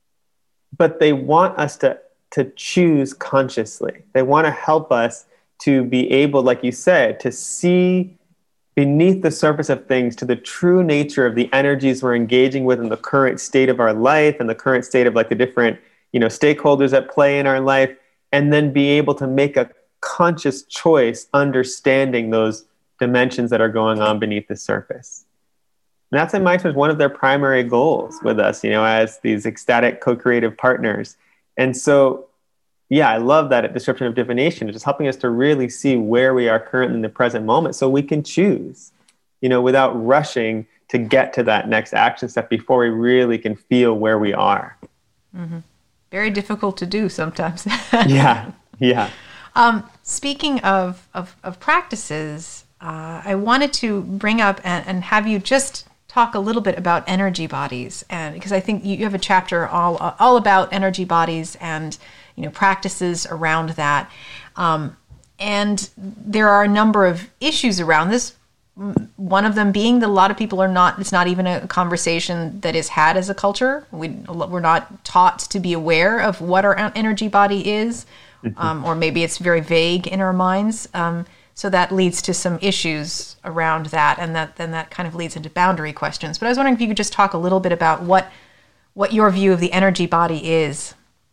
But they want us to, to choose consciously. They want to help us to be able, like you said, to see beneath the surface of things to the true nature of the energies we're engaging with in the current state of our life and the current state of like the different, you know, stakeholders at play in our life, and then be able to make a conscious choice, understanding those dimensions that are going on beneath the surface. And that's, in my experience, one of their primary goals with us, you know, as these ecstatic co-creative partners. And so, yeah, I love that description of divination. It's just helping us to really see where we are currently in the present moment so we can choose, you know, without rushing to get to that next action step before we really can feel where we are. Mm-hmm. Very difficult to do sometimes. Yeah, yeah. Um, speaking of, of, of practices, uh, I wanted to bring up and, and have you just talk a little bit about energy bodies, and because I think you, you have a chapter all all about energy bodies and, you know, practices around that. Um, and there are a number of issues around this. One of them being that a lot of people are not, it's not even a conversation that is had as a culture. We, we're not taught to be aware of what our energy body is. Um, or maybe it's very vague in our minds. Um, so that leads to some issues around that, and that then that kind of leads into boundary questions. But I was wondering if you could just talk a little bit about what what your view of the energy body is.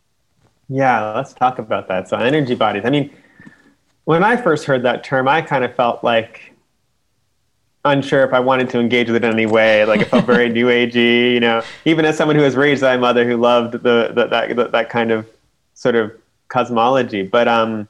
Yeah, let's talk about that. So energy bodies. I mean, when I first heard that term, I kind of felt like unsure if I wanted to engage with it in any way. Like it felt very new agey, you know, even as someone who was raised by a mother who loved the, the that, that that kind of sort of cosmology. But um,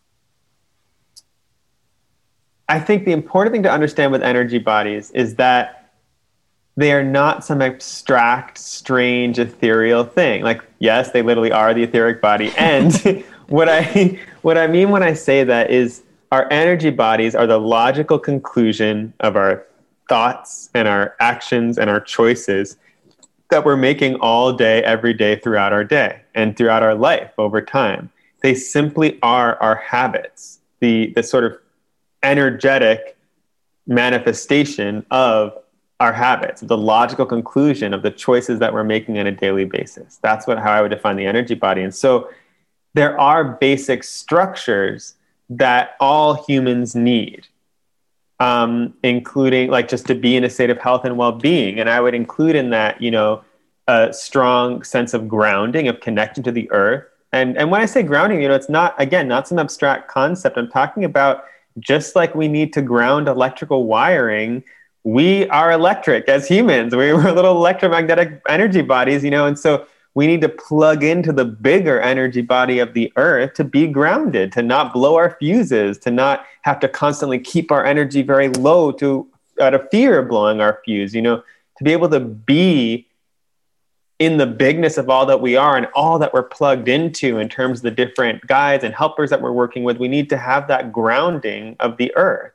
I think the important thing to understand with energy bodies is that they are not some abstract, strange, ethereal thing. Like, yes, they literally are the etheric body. And what I what I mean when I say that is our energy bodies are the logical conclusion of our thoughts and our actions and our choices that we're making all day, every day, throughout our day and throughout our life over time. They simply are our habits, the, the sort of energetic manifestation of our habits, the logical conclusion of the choices that we're making on a daily basis. That's what how I would define the energy body. And so there are basic structures that all humans need, um, including like just to be in a state of health and well-being. And I would include in that, you know, a strong sense of grounding, of connection to the earth. And, and when I say grounding, you know, it's not, again, not some abstract concept. I'm talking about just like we need to ground electrical wiring, we are electric as humans. We were little electromagnetic energy bodies, you know, and so we need to plug into the bigger energy body of the earth to be grounded, to not blow our fuses, to not have to constantly keep our energy very low to out of fear of blowing our fuse, you know, to be able to be in the bigness of all that we are and all that we're plugged into in terms of the different guides and helpers that we're working with. We need to have that grounding of the earth.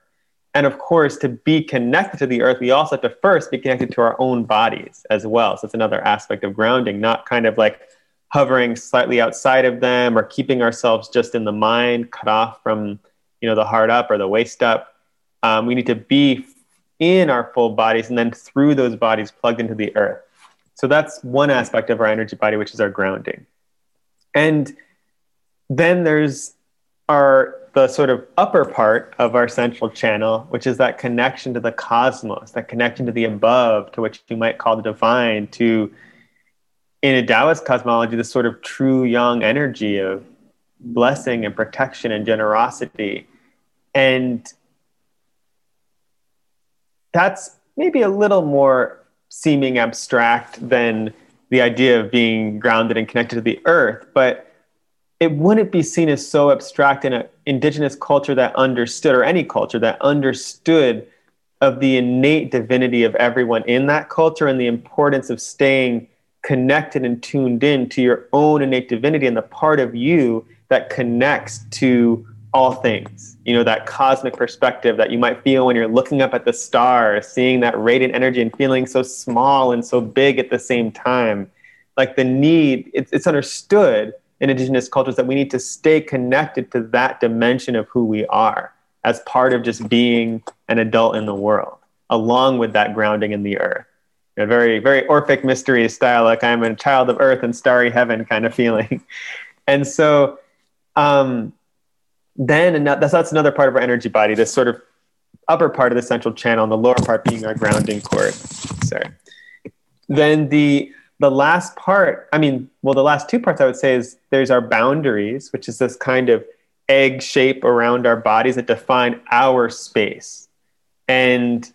And of course, to be connected to the earth, we also have to first be connected to our own bodies as well. So it's another aspect of grounding, not kind of like hovering slightly outside of them or keeping ourselves just in the mind, cut off from, you know, the heart up or the waist up. Um, we need to be in our full bodies and then through those bodies plugged into the earth. So that's one aspect of our energy body, which is our grounding. And then there's our the sort of upper part of our central channel, which is that connection to the cosmos, that connection to the above, to which you might call the divine, to, in a Taoist cosmology, the sort of true yang energy of blessing and protection and generosity. And that's maybe a little more seeming abstract than the idea of being grounded and connected to the earth, but it wouldn't be seen as so abstract in an indigenous culture that understood, or any culture that understood of the innate divinity of everyone in that culture and the importance of staying connected and tuned in to your own innate divinity and the part of you that connects to all things. You know, that cosmic perspective that you might feel when you're looking up at the stars, seeing that radiant energy and feeling so small and so big at the same time. Like the need, it's, it's understood in indigenous cultures that we need to stay connected to that dimension of who we are as part of just being an adult in the world, along with that grounding in the earth. A very, very Orphic mystery style, like I'm a child of earth and starry heaven kind of feeling. And so um, then that's, that's another part of our energy body, this sort of upper part of the central channel and the lower part being our grounding cord. Sorry. Then the The last part, I mean, well, the last two parts I would say is there's our boundaries, which is this kind of egg shape around our bodies that define our space. And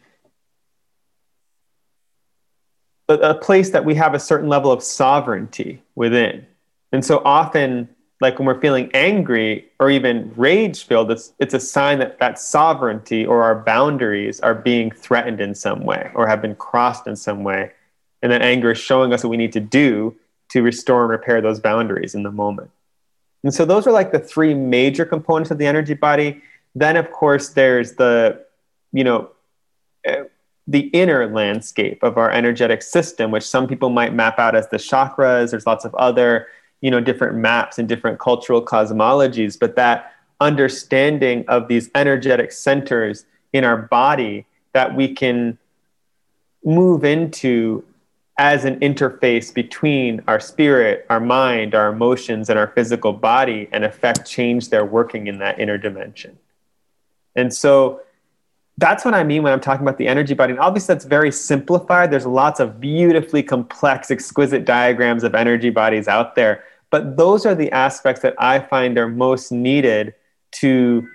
a, a place that we have a certain level of sovereignty within. And so often, like when we're feeling angry or even rage-filled, it's, it's a sign that that sovereignty or our boundaries are being threatened in some way or have been crossed in some way. And that anger is showing us what we need to do to restore and repair those boundaries in the moment. And so those are like the three major components of the energy body. Then, of course, there's the, you know, uh, the inner landscape of our energetic system, which some people might map out as the chakras. There's lots of other, you know, different maps and different cultural cosmologies. But that understanding of these energetic centers in our body that we can move into as an interface between our spirit, our mind, our emotions, and our physical body, and affect change their working in that inner dimension. And so that's what I mean when I'm talking about the energy body. And obviously that's very simplified. There's lots of beautifully complex, exquisite diagrams of energy bodies out there. But those are the aspects that I find are most needed to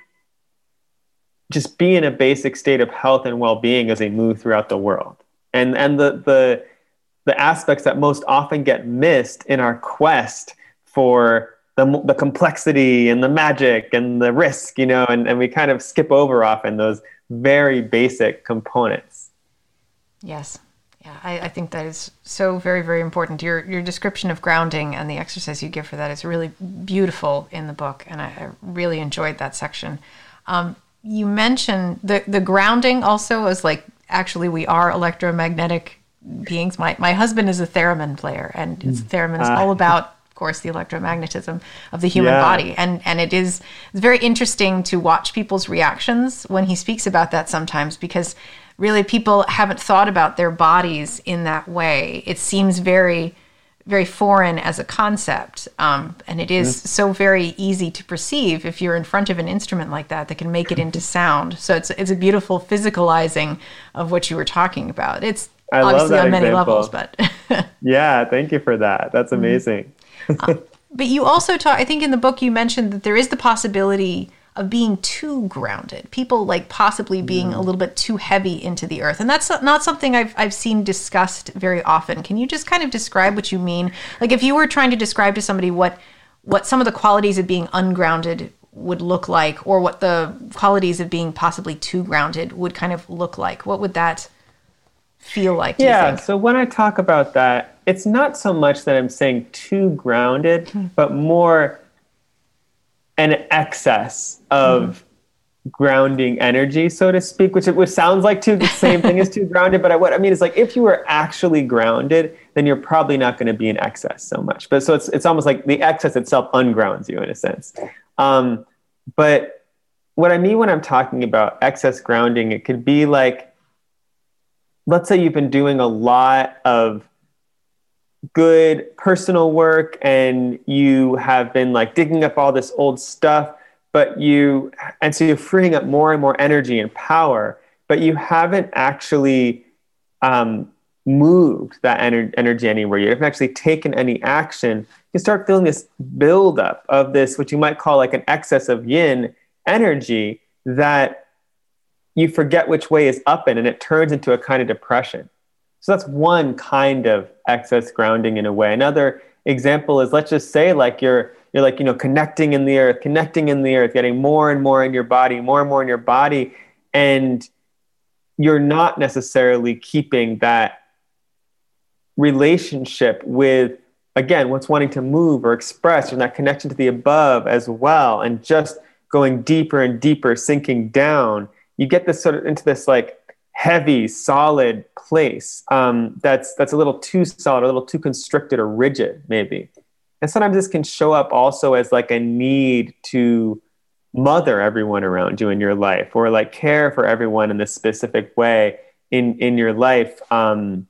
just be in a basic state of health and well-being as we move throughout the world. And, and the, the, the aspects that most often get missed in our quest for the, the complexity and the magic and the risk, you know, and, and we kind of skip over often those very basic components. Yes. Yeah, I, I think that is so very, very important. Your your description of grounding and the exercise you give for that is really beautiful in the book, and I, I really enjoyed that section. Um, you mentioned the, the grounding also as like, actually we are electromagnetic beings. My my husband is a theremin player, and his theremin is uh, all about, of course, the electromagnetism of the human yeah. body. And and it is it's very interesting to watch people's reactions when he speaks about that sometimes, because really people haven't thought about their bodies in that way. It seems very, very foreign as a concept. Um, and it is mm-hmm. so very easy to perceive if you're in front of an instrument like that that can make it into sound. So it's it's a beautiful physicalizing of what you were talking about. It's I obviously love that on many example. levels, but yeah, thank you for that. That's amazing. uh, but you also talk, I think in the book you mentioned that there is the possibility of being too grounded. People like possibly being mm. a little bit too heavy into the earth. And that's not something I've I've seen discussed very often. Can you just kind of describe what you mean? Like if you were trying to describe to somebody what what some of the qualities of being ungrounded would look like, or what the qualities of being possibly too grounded would kind of look like, what would that feel like? Do yeah, you think? So when I talk about that, it's not so much that I'm saying too grounded, mm. but more an excess of mm. grounding energy, so to speak, which it which sounds like two the same thing as two grounded. But I, what I mean is like if you were actually grounded, then you're probably not going to be in excess so much. But so it's it's almost like the excess itself ungrounds you in a sense. Um, but what I mean when I'm talking about excess grounding, it could be like, let's say you've been doing a lot of good personal work and you have been like digging up all this old stuff, but you, and so you're freeing up more and more energy and power, but you haven't actually um, moved that ener- energy anywhere. You haven't actually taken any action. You start feeling this buildup of this, what you might call like an excess of yin energy that you forget which way is up in, and it turns into a kind of depression. So that's one kind of excess grounding in a way. Another example is, let's just say like you're, you're like, you know, connecting in the earth, connecting in the earth, getting more and more in your body, more and more in your body. And you're not necessarily keeping that relationship with, again, what's wanting to move or express, and that connection to the above as well. And just going deeper and deeper, sinking down, you get this sort of into this like heavy, solid place um, that's that's a little too solid, a little too constricted or rigid, maybe. And sometimes this can show up also as like a need to mother everyone around you in your life, or like care for everyone in this specific way in, in your life um,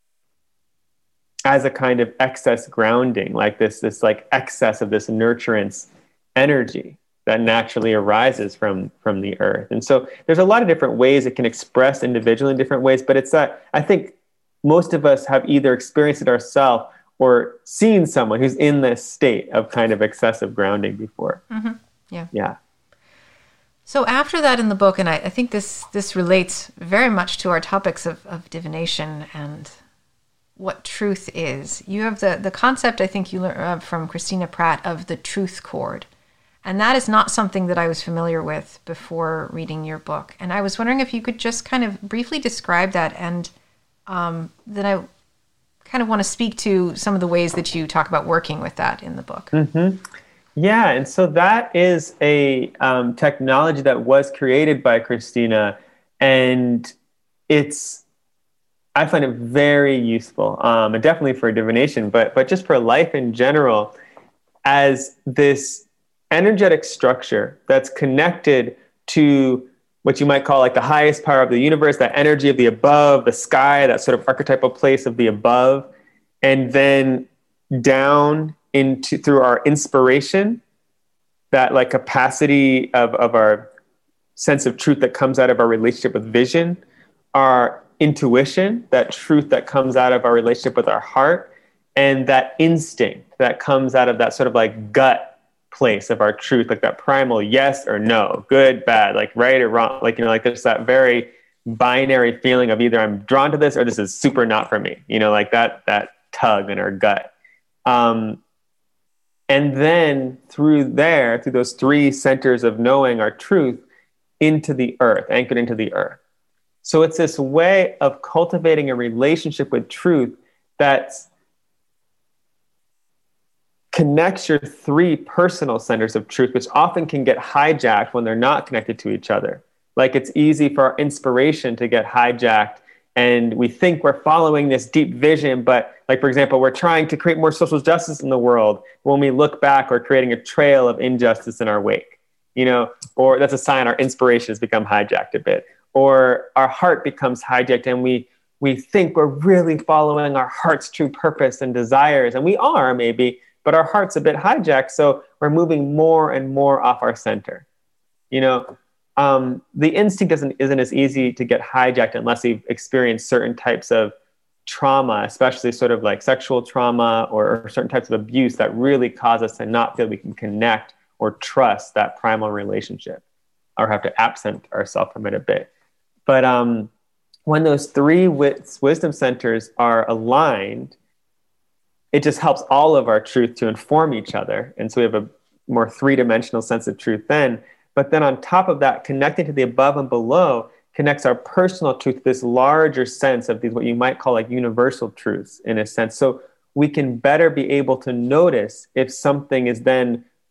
as a kind of excess grounding, like this, this like excess of this nurturance energy that naturally arises from from the earth. And so there's a lot of different ways it can express individually in different ways, but it's that I think most of us have either experienced it ourselves or seen someone who's in this state of kind of excessive grounding before. Mm-hmm. Yeah. Yeah. So after that in the book, and I, I think this this relates very much to our topics of, of divination and what truth is, you have the, the concept, I think you learned uh, from Christina Pratt, of the truth chord. And that is not something that I was familiar with before reading your book. And I was wondering if you could just kind of briefly describe that. And um, then I kind of want to speak to some of the ways that you talk about working with that in the book. Mm-hmm. Yeah, and so that is a um, technology that was created by Christina. And it's, I find it very useful, um, and definitely for divination, but but just for life in general, as this energetic structure that's connected to what you might call like the highest power of the universe, that energy of the above, the sky, that sort of archetypal place of the above, and then down into through our inspiration, that like capacity of, of our sense of truth that comes out of our relationship with vision, our intuition, that truth that comes out of our relationship with our heart, and that instinct that comes out of that sort of like gut place of our truth, like that primal yes or no, good, bad, like right or wrong, like, you know, like there's that very binary feeling of either I'm drawn to this or this is super not for me, you know, like that that tug in our gut. Um, and then through there, through those three centers of knowing our truth, into the earth, anchored into the earth. So it's this way of cultivating a relationship with truth that's connects your three personal centers of truth, which often can get hijacked when they're not connected to each other. Like it's easy for our inspiration to get hijacked and we think we're following this deep vision, but like, for example, we're trying to create more social justice in the world. When we look back, we're creating a trail of injustice in our wake, you know, or that's a sign our inspiration has become hijacked a bit, or our heart becomes hijacked and we we think we're really following our heart's true purpose and desires. And we are maybe, but our heart's a bit hijacked, so we're moving more and more off our center. You know, um, the instinct isn't, isn't as easy to get hijacked unless we've experienced certain types of trauma, especially sort of like sexual trauma or, or certain types of abuse that really cause us to not feel we can connect or trust that primal relationship, or have to absent ourselves from it a bit. But um, when those three wits, wisdom centers are aligned, it just helps all of our truth to inform each other. And so we have a more three-dimensional sense of truth then. But then on top of that, connecting to the above and below connects our personal truth to this larger sense of these, what you might call like universal truths in a sense. So we can better be able to notice if something is then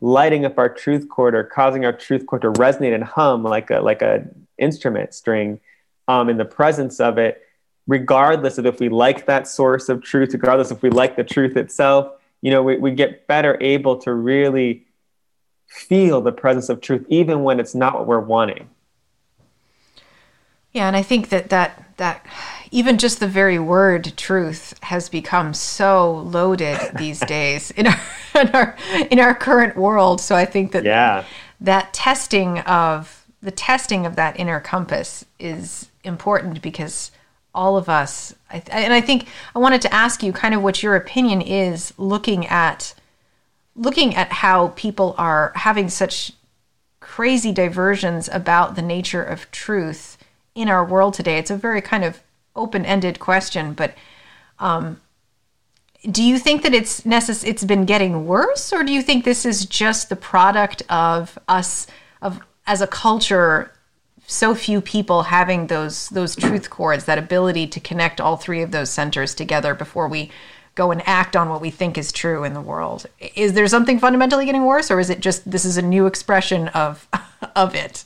lighting up our truth chord or causing our truth chord to resonate and hum like a like a instrument string um, in the presence of it, regardless of if we like that source of truth, regardless if we like the truth itself, you know, we, we get better able to really feel the presence of truth, even when it's not what we're wanting. Yeah, and I think that that that even just the very word truth has become so loaded these days in our in our in our current world. So I think that yeah. that testing of the testing of that inner compass is important, because all of us, I th- and I think I wanted to ask you kind of what your opinion is looking at looking at how people are having such crazy diversions about the nature of truth in our world today. It's a very kind of open-ended question, but um, do you think that it's necess- it's been getting worse, or do you think this is just the product of us, of as a culture, so few people having those those truth chords, that ability to connect all three of those centers together before we go and act on what we think is true in the world? Is there something fundamentally getting worse, or is it just this is a new expression of of it?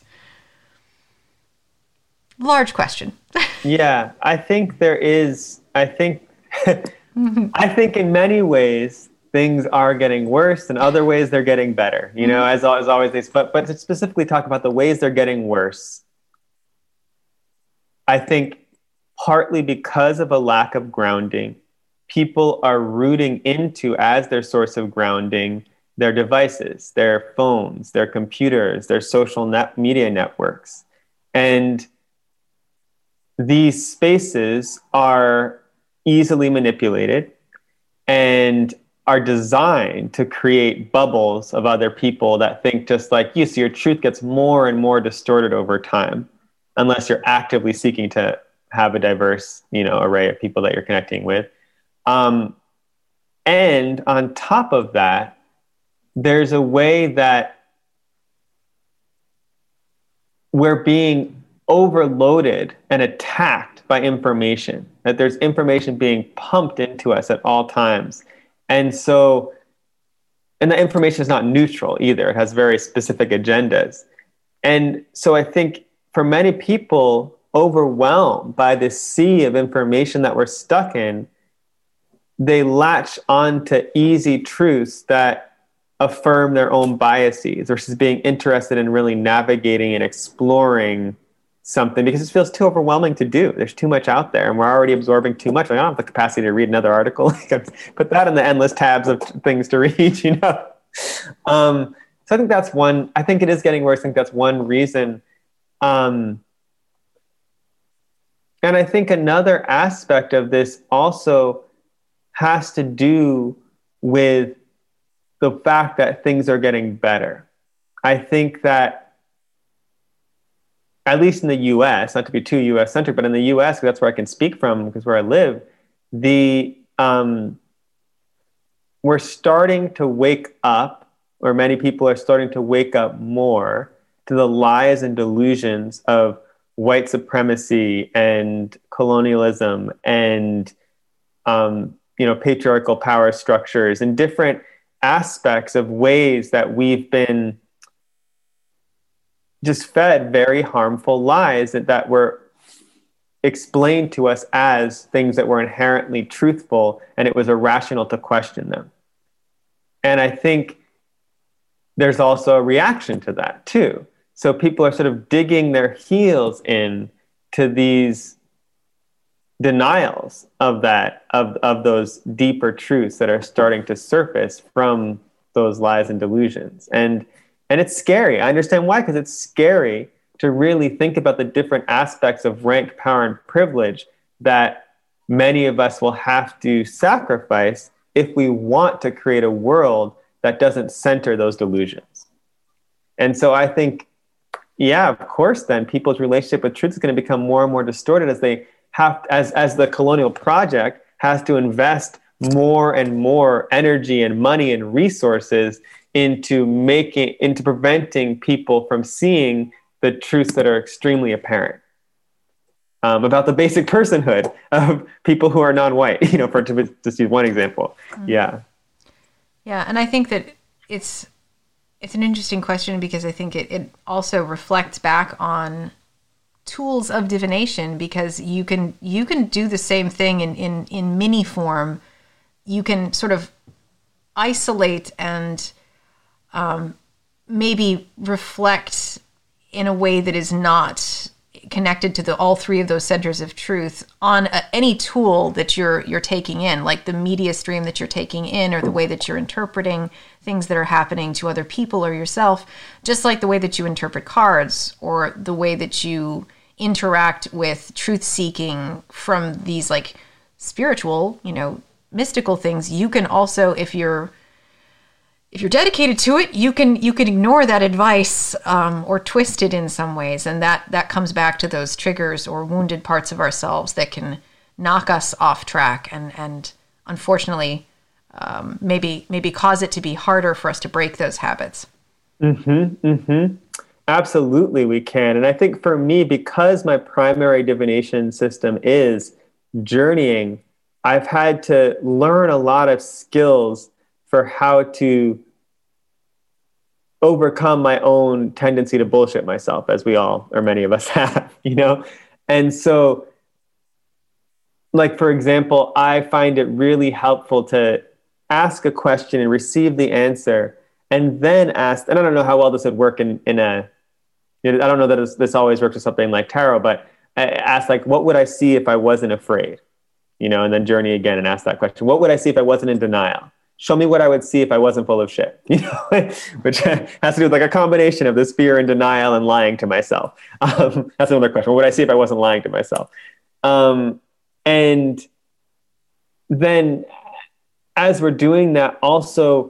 Large question. Yeah, I think there is, I think, I think in many ways things are getting worse, and other ways they're getting better, you know, as, as always, they, but, but to specifically talk about the ways they're getting worse, I think partly because of a lack of grounding, people are rooting into, as their source of grounding, their devices, their phones, their computers, their social net media networks. And these spaces are easily manipulated and are designed to create bubbles of other people that think just like you. So your truth gets more and more distorted over time, unless you're actively seeking to have a diverse, you know, array of people that you're connecting with. Um, and on top of that, there's a way that we're being overloaded and attacked by information, that there's information being pumped into us at all times. And so, and the information is not neutral either. It has very specific agendas. And so I think for many people, overwhelmed by this sea of information that we're stuck in, they latch onto easy truths that affirm their own biases versus being interested in really navigating and exploring something, because it feels too overwhelming to do. There's too much out there and we're already absorbing too much. Like, I don't have the capacity to read another article. Put that in the endless tabs of things to read, you know? Um, so I think that's one, I think it is getting worse. I think that's one reason. Um, and I think another aspect of this also has to do with the fact that things are getting better. I think that at least in the U S, not to be too U S centric, but in the U S, that's where I can speak from, because where I live, the um, we're starting to wake up, or many people are starting to wake up more to the lies and delusions of white supremacy and colonialism and um, you know, patriarchal power structures and different aspects of ways that we've been just fed very harmful lies that, that were explained to us as things that were inherently truthful, and it was irrational to question them. And I think there's also a reaction to that too. So people are sort of digging their heels in to these denials of that, of, of those deeper truths that are starting to surface from those lies and delusions. And And it's scary. I understand why, because it's scary to really think about the different aspects of rank, power, and privilege that many of us will have to sacrifice if we want to create a world that doesn't center those delusions. And so I think, yeah, of course, then people's relationship with truth is going to become more and more distorted as they have, as, as the colonial project has to invest more and more energy and money and resources into making, into preventing people from seeing the truths that are extremely apparent um, about the basic personhood of people who are non-white, you know, for to just use one example. Mm-hmm. Yeah. Yeah. And I think that it's, It's an interesting question because I think it, it also reflects back on tools of divination, because you can you can do the same thing in, in, in mini form. You can sort of isolate and um, maybe reflect in a way that is not connected to the all three of those centers of truth on a, any tool that you're you're taking in, like the media stream that you're taking in, or the way that you're interpreting things that are happening to other people or yourself, just like the way that you interpret cards, or the way that you interact with truth seeking from these like spiritual, you know, mystical things. You can also, if you're if you're dedicated to it, you can you can ignore that advice um, or twist it in some ways, and that that comes back to those triggers or wounded parts of ourselves that can knock us off track, and and unfortunately, um, maybe maybe cause it to be harder for us to break those habits. Mm-hmm. Mm-hmm. Absolutely, we can. And I think for me, because my primary divination system is journeying, I've had to learn a lot of skills for how to overcome my own tendency to bullshit myself, as we all, or many of us have, you know? And so, like, for example, I find it really helpful to ask a question and receive the answer, and then ask, and I don't know how well this would work in, in a, you know, I don't know that this always works with something like tarot, but I ask, like, what would I see if I wasn't afraid? You know, and then journey again and ask that question. What would I see if I wasn't in denial? Show me what I would see if I wasn't full of shit, you know, which has to do with like a combination of this fear and denial and lying to myself. Um, that's another question. What would I see if I wasn't lying to myself? Um, and then as we're doing that, also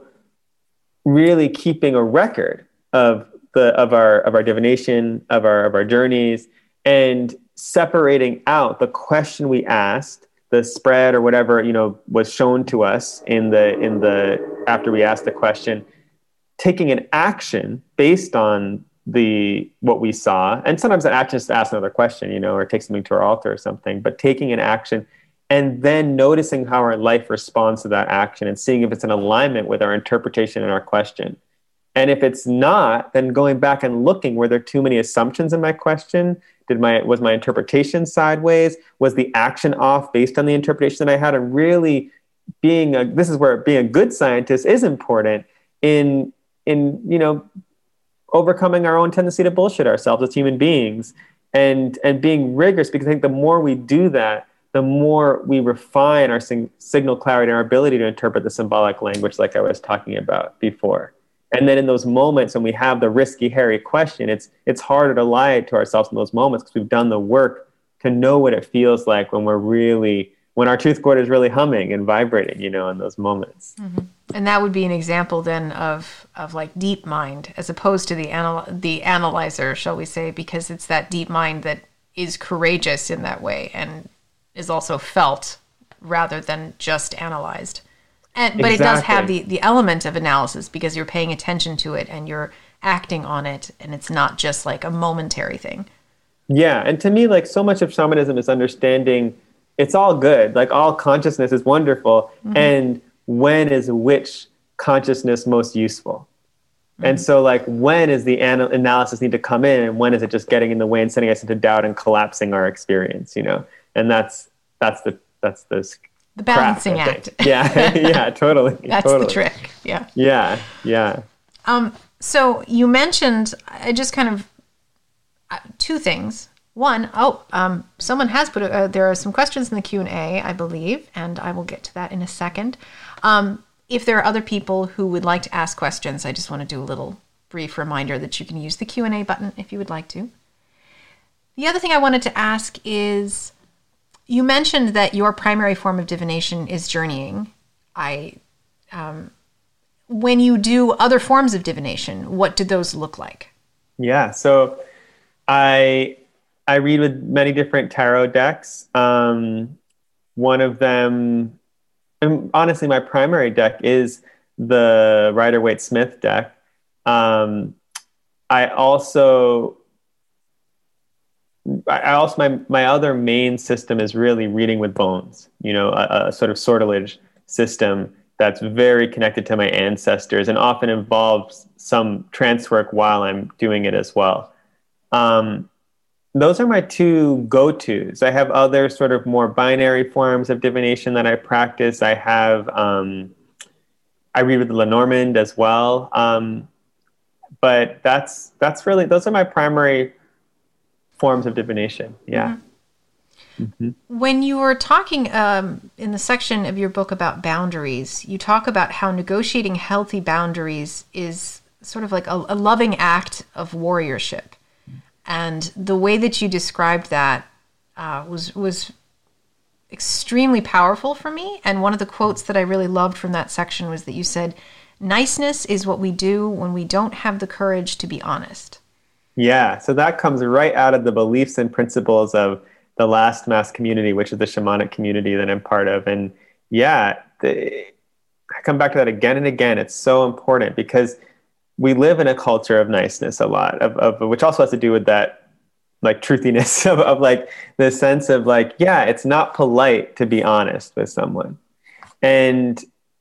really keeping a record of the, of our, of our divination, of our, of our journeys, and separating out the question we asked, the spread or whatever, you know, was shown to us in the, in the, after we asked the question, taking an action based on the, what we saw. And sometimes that action is to ask another question, you know, or take something to our altar or something, but taking an action and then noticing how our life responds to that action and seeing if it's in alignment with our interpretation and our question. And if it's not, then going back and looking, were there too many assumptions in my question? Did my, was my interpretation sideways? Was the action off based on the interpretation that I had? And really being a, this is where being a good scientist is important in, in, you know, overcoming our own tendency to bullshit ourselves as human beings, and, and being rigorous, because I think the more we do that, the more we refine our sing- signal clarity and our ability to interpret the symbolic language, like I was talking about before. And then in those moments when we have the risky, hairy question, it's it's harder to lie to ourselves in those moments, because we've done the work to know what it feels like when we're really, when our truth cord is really humming and vibrating, you know, in those moments. Mm-hmm. And that would be an example then of of like deep mind, as opposed to the anal- the analyzer, shall we say, because it's that deep mind that is courageous in that way and is also felt rather than just analyzed. And, but exactly. It does have the, the element of analysis, because you're paying attention to it and you're acting on it, and it's not just like a momentary thing. Yeah, and to me, like, so much of shamanism is understanding it's all good. Like, all consciousness is wonderful. Mm-hmm. And when is which consciousness most useful? Mm-hmm. And so, like, when is the an- analysis need to come in, and when is it just getting in the way and sending us into doubt and collapsing our experience, you know? And that's that's the that's the The balancing craft, act. Yeah, yeah, totally. That's totally. the trick. Yeah. Yeah, yeah. Um. So you mentioned, I just kind of, uh, two things. One, oh, um, someone has put, uh, there are some questions in the Q and A, I believe, and I will get to that in a second. Um, if there are other people who would like to ask questions, I just want to do a little brief reminder that you can use the Q and A button if you would like to. The other thing I wanted to ask is, you mentioned that your primary form of divination is journeying. I, um, when you do other forms of divination, what do those look like? Yeah, so I I read with many different tarot decks. Um, one of them, and honestly, my primary deck is the Rider-Waite-Smith deck. Um, I also I also, my, my other main system is really reading with bones, you know, a, a sort of sortilege system. that's very connected to my ancestors and often involves some trance work while I'm doing it as well. Um, those are my two go-tos. I have other sort of more binary forms of divination that I practice. I have, um, I read with Lenormand as well. Um, but that's, that's really, those are my primary forms of divination. Yeah. Mm-hmm. Mm-hmm. When you were talking um, in the section of your book about boundaries, you talk about how negotiating healthy boundaries is sort of like a, a loving act of warriorship. And the way that you described that uh, was was extremely powerful for me. And one of the quotes that I really loved from that section was that you said, "Niceness is what we do when we don't have the courage to be honest." Yeah, so that comes right out of the beliefs and principles of the Last Mass community, which is the shamanic community that I'm part of. And yeah, the, I come back to that again and again. It's so important because we live in a culture of niceness a lot, of, of which also has to do with that like truthiness of, of like the sense of like, yeah, it's not polite to be honest with someone. And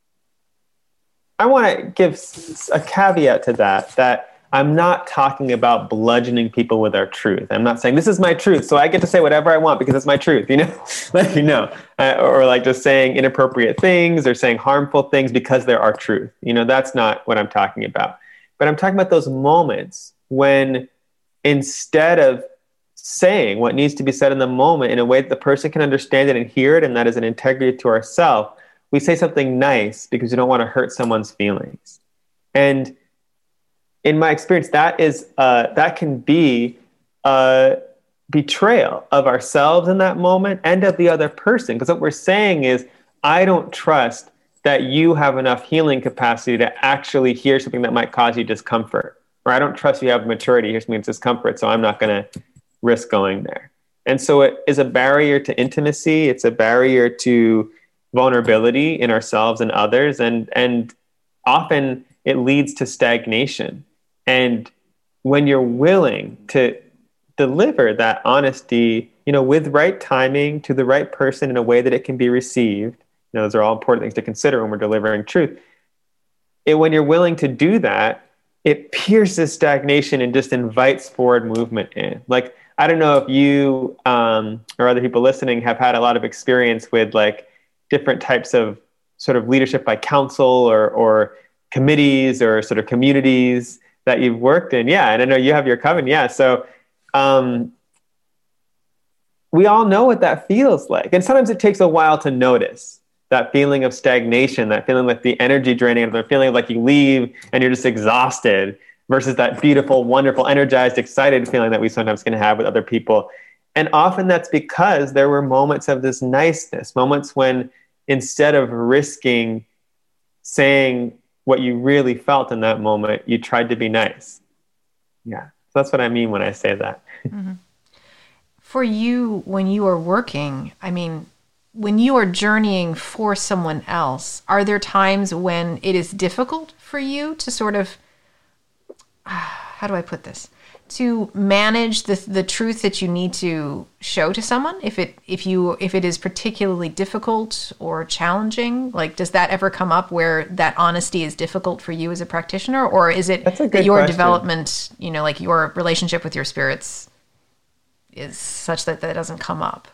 I want to give a caveat to that, that I'm not talking about bludgeoning people with our truth. I'm not saying this is my truth, so I get to say whatever I want because it's my truth, you know, like, you know, uh, or like just saying inappropriate things or saying harmful things because they're our truth. You know, that's not what I'm talking about. But I'm talking about those moments when instead of saying what needs to be said in the moment in a way that the person can understand it and hear it, and that is an integrity to ourselves, we say something nice because we don't want to hurt someone's feelings. And in my experience, that is uh, that can be a betrayal of ourselves in that moment and of the other person. Because what we're saying is, I don't trust that you have enough healing capacity to actually hear something that might cause you discomfort. Or I don't trust you have maturity to hear something that's discomfort, so I'm not going to risk going there. And so it is a barrier to intimacy. It's a barrier to vulnerability in ourselves and others. And, and often it leads to stagnation. And when you're willing to deliver that honesty, you know, with right timing to the right person in a way that it can be received, you know, those are all important things to consider when we're delivering truth. It, when you're willing to do that, it pierces stagnation and just invites forward movement in. Like, I don't know if you um, or other people listening have had a lot of experience with like different types of sort of leadership by council or, or committees or sort of communities that you've worked in. Yeah. And I know you have your coven. Yeah. So um, we all know what that feels like. And sometimes it takes a while to notice that feeling of stagnation, that feeling like the energy draining, the feeling like you leave and you're just exhausted versus that beautiful, wonderful, energized, excited feeling that we sometimes can have with other people. And often that's because there were moments of this niceness, moments when instead of risking saying what you really felt in that moment, you tried to be nice. Yeah, so that's what I mean when I say that. Mm-hmm. For you, when you are working, I mean, when you are journeying for someone else, are there times when it is difficult for you to sort of, how do I put this, to manage the the truth that you need to show to someone? If it if you if it is particularly difficult or challenging, like does that ever come up where that honesty is difficult for you as a practitioner, or is it that your question. development, you know, like your relationship with your spirits is such that that doesn't come up?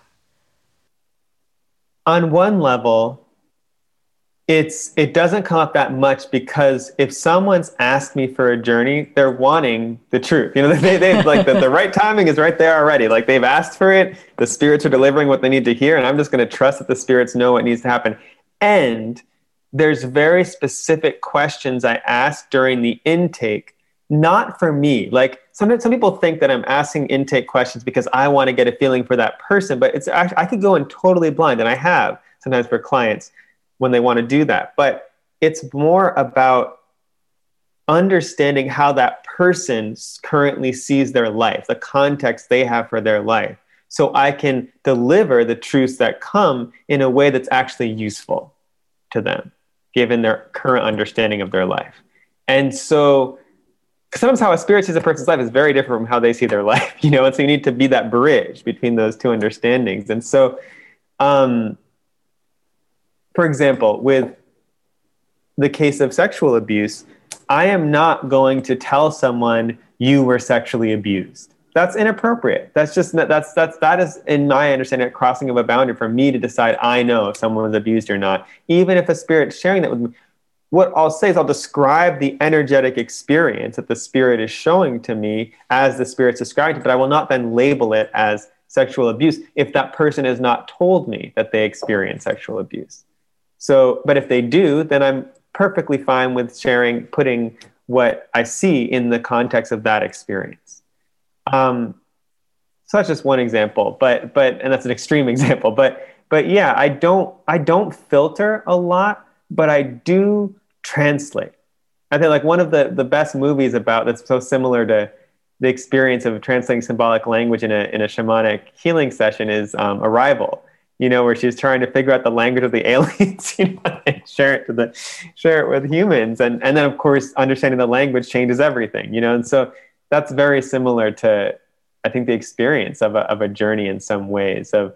On one level, it's it doesn't come up that much because if someone's asked me for a journey, they're wanting the truth. You know, they they like the, the right timing is right there already. Like they've asked for it, the spirits are delivering what they need to hear, and I'm just going to trust that the spirits know what needs to happen. And there's very specific questions I ask during the intake, not for me. Like sometimes some people think that I'm asking intake questions because I want to get a feeling for that person, but it's actually, I could go in totally blind, and I have sometimes for clients when they want to do that. But it's more about understanding how that person currently sees their life, the context they have for their life, so I can deliver the truths that come in a way that's actually useful to them, given their current understanding of their life. And so sometimes how a spirit sees a person's life is very different from how they see their life, you know, and so you need to be that bridge between those two understandings. And so, um, for example, with the case of sexual abuse, I am not going to tell someone you were sexually abused. That's inappropriate. That's just, that's, that's, that is, in my understanding, a crossing of a boundary for me to decide I know if someone was abused or not. Even if a spirit's sharing that with me, what I'll say is I'll describe the energetic experience that the spirit is showing to me as the spirit's describing it, but I will not then label it as sexual abuse if that person has not told me that they experienced sexual abuse. So, but if they do, then I'm perfectly fine with sharing, putting what I see in the context of that experience. Um, so that's just one example, but, but, and that's an extreme example, but, but yeah, I don't, I don't filter a lot, but I do translate. I think like one of the, the best movies about that's so similar to the experience of translating symbolic language in a, in a shamanic healing session is um, Arrival, you know, where she's trying to figure out the language of the aliens, you know, and share it to the, share it with humans. And, and then of course, understanding the language changes everything, you know? And so that's very similar to, I think, the experience of a, of a journey in some ways of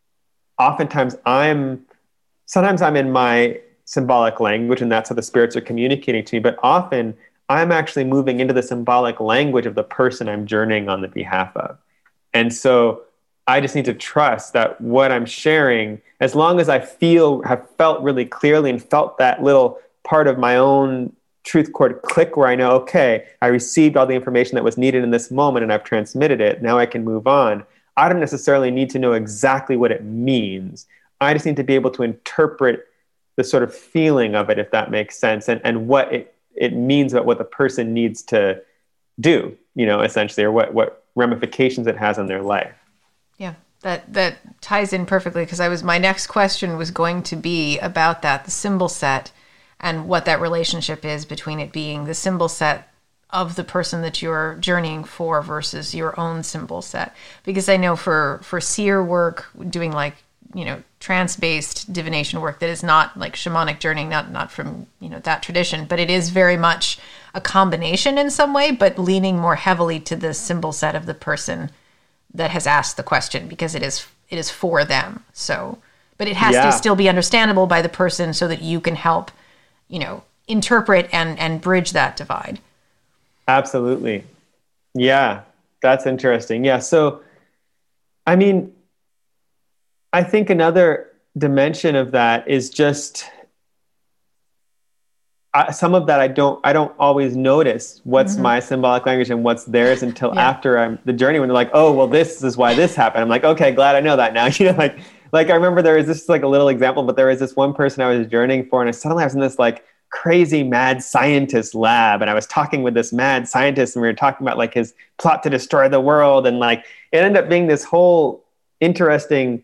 oftentimes I'm, sometimes I'm in my symbolic language and that's how the spirits are communicating to me. But often I'm actually moving into the symbolic language of the person I'm journeying on the behalf of. And so I just need to trust that what I'm sharing, as long as I feel, have felt really clearly and felt that little part of my own truth chord click where I know, okay, I received all the information that was needed in this moment and I've transmitted it. Now I can move on. I don't necessarily need to know exactly what it means. I just need to be able to interpret the sort of feeling of it, if that makes sense, and, and what it, it means about what the person needs to do, you know, essentially, or what, what ramifications it has on their life. Yeah, that, that ties in perfectly, because I was, my next question was going to be about that, the symbol set, and what that relationship is between it being the symbol set of the person that you're journeying for versus your own symbol set. Because I know for, for seer work, doing like, you know, trance-based divination work that is not like shamanic journeying, not not from, you know, that tradition, but it is very much a combination in some way, but leaning more heavily to the symbol set of the person that has asked the question, because it is it is for them. So, but it has yeah. to still be understandable by the person so that you can help, you know, interpret and and bridge that divide. Absolutely. Yeah, that's interesting. Yeah, so I mean, I think another dimension of that is just uh, some of that I don't I don't always notice what's mm-hmm. my symbolic language and what's theirs until yeah. after I'm the journey, when they're like, oh, well, this is why this happened. I'm like, okay, glad I know that now. You know, like like I remember there was this like a little example, but there was this one person I was journeying for, and I suddenly I was in this like crazy mad scientist lab, and I was talking with this mad scientist, and we were talking about like his plot to destroy the world, and like it ended up being this whole interesting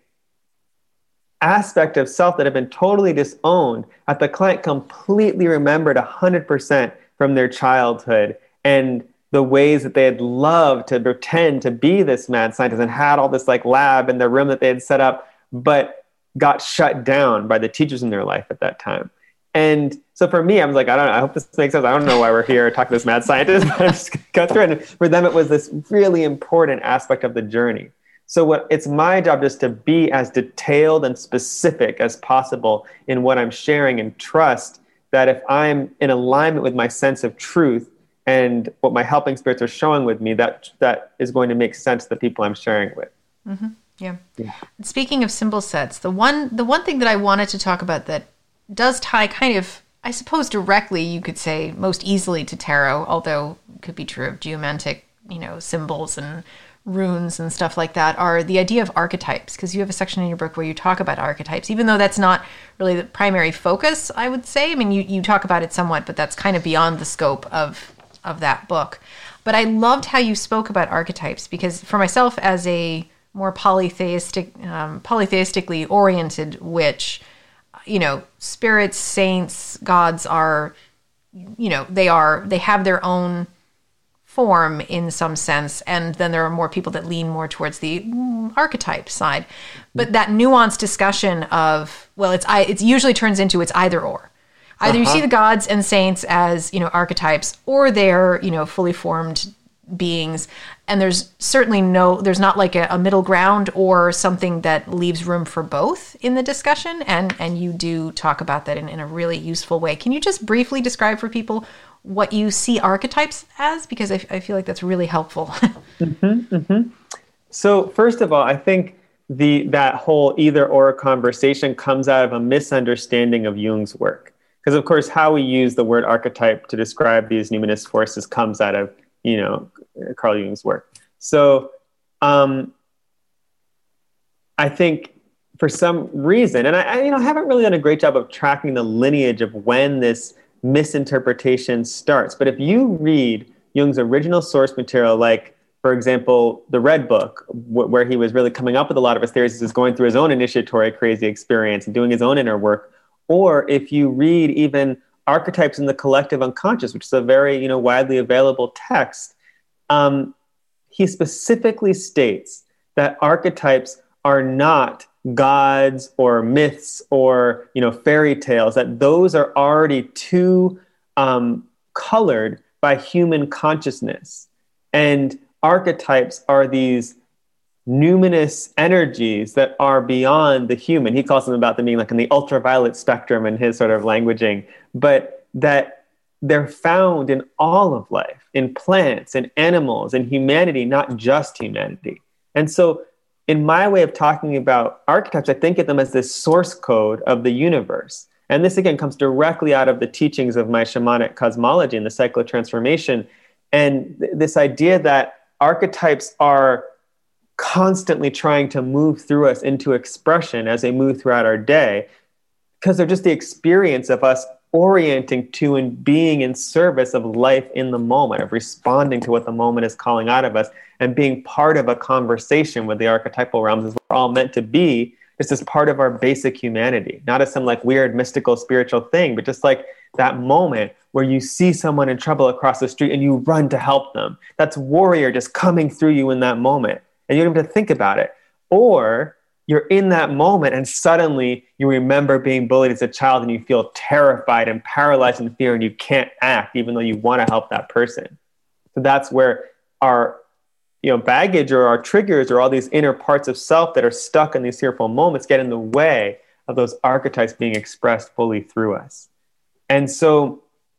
aspect of self that had been totally disowned, that the client completely remembered one hundred percent from their childhood, and the ways that they had loved to pretend to be this mad scientist and had all this like lab in the room that they had set up, but got shut down by the teachers in their life at that time. And so for me, I was like, I don't know, I hope this makes sense. I don't know why we're here talking to this mad scientist, but I'm just going to go through it. And for them, it was this really important aspect of the journey. So what it's my job just to be as detailed and specific as possible in what I'm sharing, and trust that if I'm in alignment with my sense of truth and what my helping spirits are showing with me, that that is going to make sense to the people I'm sharing with. Mm-hmm. Yeah. yeah. Speaking of symbol sets, the one the one thing that I wanted to talk about that does tie kind of, I suppose directly, you could say most easily to tarot, although it could be true of geomantic, you know, symbols and runes and stuff like that, are the idea of archetypes, because you have a section in your book where you talk about archetypes, even though that's not really the primary focus, I would say. I mean, you, you talk about it somewhat, but that's kind of beyond the scope of, of that book. But I loved how you spoke about archetypes, because for myself as a more polytheistic, um, polytheistically oriented witch, you know, spirits, saints, gods are, you know, they are, they have their own form in some sense, and then there are more people that lean more towards the mm, archetype side. But that nuanced discussion of, well, it's I it usually turns into it's either or. Either uh-huh. you see the gods and saints as, you know, archetypes, or they're, you know, fully formed beings. And there's certainly no, there's not like a, a middle ground or something that leaves room for both in the discussion. And, and you do talk about that in, in a really useful way. Can you just briefly describe for people what you see archetypes as? Because I, I feel like that's really helpful. mm-hmm, mm-hmm. So first of all, I think the that whole either or conversation comes out of a misunderstanding of Jung's work. Because of course, how we use the word archetype to describe these numinous forces comes out of, you know, Carl Jung's work. So um, I think for some reason, and I, I you know, haven't really done a great job of tracking the lineage of when this misinterpretation starts. But if you read Jung's original source material, like, for example, the Red Book, wh- where he was really coming up with a lot of his theories, is going through his own initiatory crazy experience and doing his own inner work. Or if you read even Archetypes in the Collective Unconscious, which is a very, you know, widely available text, um, he specifically states that archetypes are not gods or myths or, you know, fairy tales, that those are already too um, colored by human consciousness. And archetypes are these numinous energies that are beyond the human. He calls them about them being like in the ultraviolet spectrum in his sort of languaging, but that they're found in all of life, in plants and animals and humanity, not just humanity. And so in my way of talking about archetypes, I think of them as this source code of the universe. And this, again, comes directly out of the teachings of my shamanic cosmology and the cycle of transformation. And th- this idea that archetypes are constantly trying to move through us into expression as they move throughout our day, because they're just the experience of us orienting to and being in service of life in the moment, of responding to what the moment is calling out of us and being part of a conversation with the archetypal realms, as we're all meant to be, just as part of our basic humanity, not as some like weird mystical spiritual thing, but just like that moment where you see someone in trouble across the street and you run to help them. That's warrior just coming through you in that moment. And you don't have to think about it. Or you're in that moment and suddenly you remember being bullied as a child and you feel terrified and paralyzed in fear and you can't act even though you want to help that person. So that's where our, you know, baggage or our triggers or all these inner parts of self that are stuck in these fearful moments get in the way of those archetypes being expressed fully through us. And so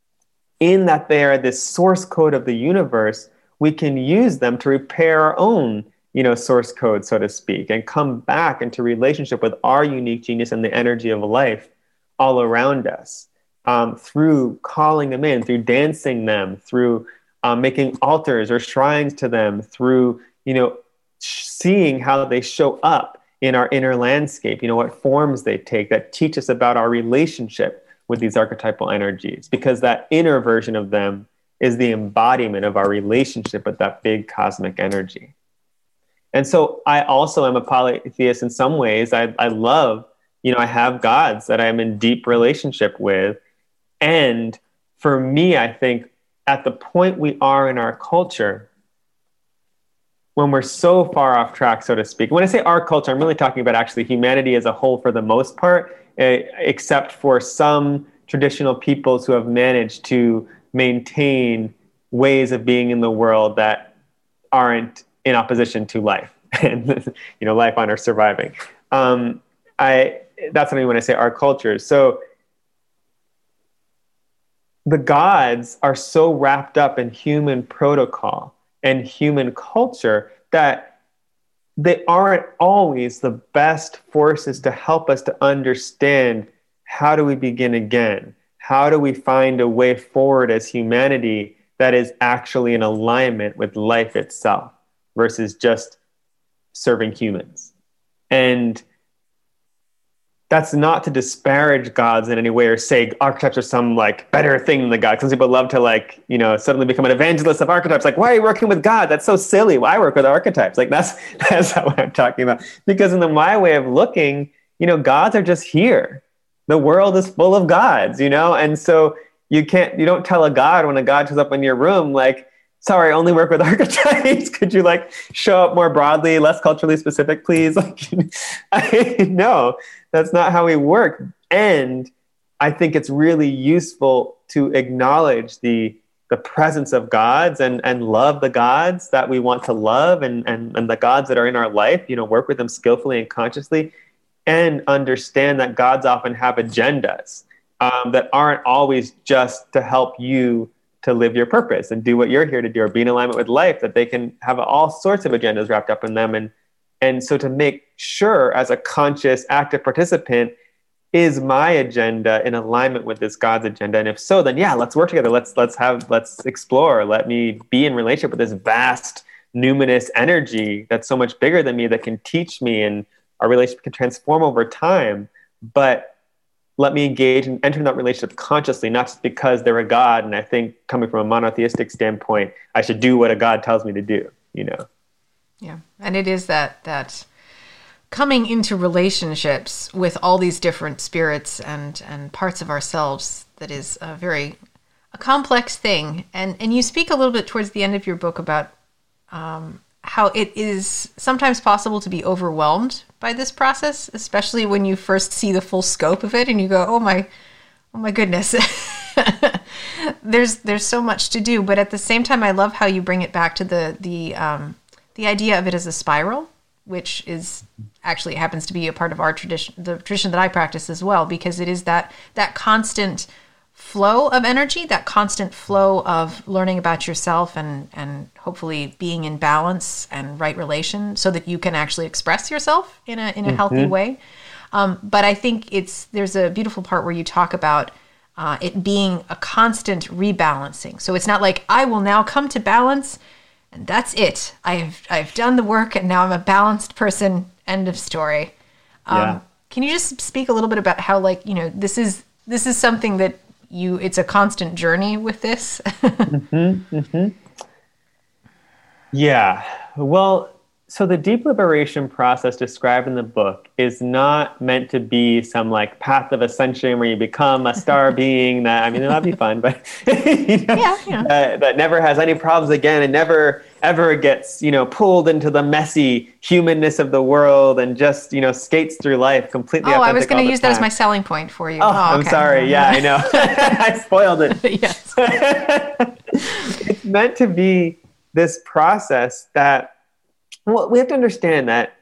in that they are this source code of the universe, we can use them to repair our own, you know, source code, so to speak, and come back into relationship with our unique genius and the energy of life all around us, um, through calling them in, through dancing them, through um, making altars or shrines to them, through, you know, seeing how they show up in our inner landscape, you know, what forms they take that teach us about our relationship with these archetypal energies, because that inner version of them is the embodiment of our relationship with that big cosmic energy. And so I also am a polytheist in some ways. I, I love, you know, I have gods that I'm in deep relationship with. And for me, I think at the point we are in our culture, when we're so far off track, so to speak, when I say our culture, I'm really talking about actually humanity as a whole for the most part, eh, except for some traditional peoples who have managed to maintain ways of being in the world that aren't in opposition to life and, you know, life on Earth surviving. Um, I, that's what I mean when I say our cultures. So the gods are so wrapped up in human protocol and human culture that they aren't always the best forces to help us to understand how do we begin again? How do we find a way forward as humanity that is actually in alignment with life itself versus just serving humans? And that's not to disparage gods in any way or say archetypes are some like better thing than the gods. Some people love to like, you know, suddenly become an evangelist of archetypes. Like, why are you working with God? That's so silly. Why work with archetypes? Like that's, that's not what I'm talking about. Because in the, my way of looking, you know, gods are just here. The world is full of gods, you know? And so you can't, you don't tell a god when a god shows up in your room, like, sorry, I only work with archetypes. Could you like show up more broadly, less culturally specific, please? Like, I, no, that's not how we work. And I think it's really useful to acknowledge the the presence of gods and, and love the gods that we want to love and, and, and the gods that are in our life, you know, work with them skillfully and consciously, and understand that gods often have agendas um, that aren't always just to help you to live your purpose and do what you're here to do or be in alignment with life, that they can have all sorts of agendas wrapped up in them. And, and so to make sure as a conscious, active participant, is my agenda in alignment with this God's agenda? And if so, then yeah, let's work together. Let's, let's have, let's explore. Let me be in relationship with this vast, numinous energy that's so much bigger than me, that can teach me, and our relationship can transform over time. But let me engage and enter in that relationship consciously, not just because they're a God. And I think coming from a monotheistic standpoint, I should do what a God tells me to do, you know? Yeah. And it is that, that coming into relationships with all these different spirits and, and parts of ourselves that is a very a complex thing. And, and you speak a little bit towards the end of your book about um, how it is sometimes possible to be overwhelmed by this process, especially when you first see the full scope of it and you go, oh my, oh my goodness, there's, there's so much to do. But at the same time, I love how you bring it back to the, the, um, the idea of it as a spiral, which is actually happens to be a part of our tradition, the tradition that I practice as well, because it is that, that constant flow of energy, that constant flow of learning about yourself and, and hopefully being in balance and right relation so that you can actually express yourself in a, in a mm-hmm. healthy way. Um, but I think it's, there's a beautiful part where you talk about uh, it being a constant rebalancing. So it's not like I will now come to balance and that's it. I've, I've done the work and now I'm a balanced person. End of story. Um, yeah. Can you just speak a little bit about how, like, you know, this is, this is something that you, it's a constant journey with this. mm-hmm, mm-hmm. Yeah. Well, so the deep liberation process described in the book is not meant to be some like path of ascension where you become a star being that, I mean, that'd be fun, but you know, yeah, yeah. Uh, that never has any problems again and never ever gets, you know, pulled into the messy humanness of the world and just, you know, skates through life completely. Oh, I was going to use that as my selling point for you. Oh, oh I'm okay. sorry. Yeah, I know. I spoiled it. Yes. It's meant to be this process that, well, we have to understand that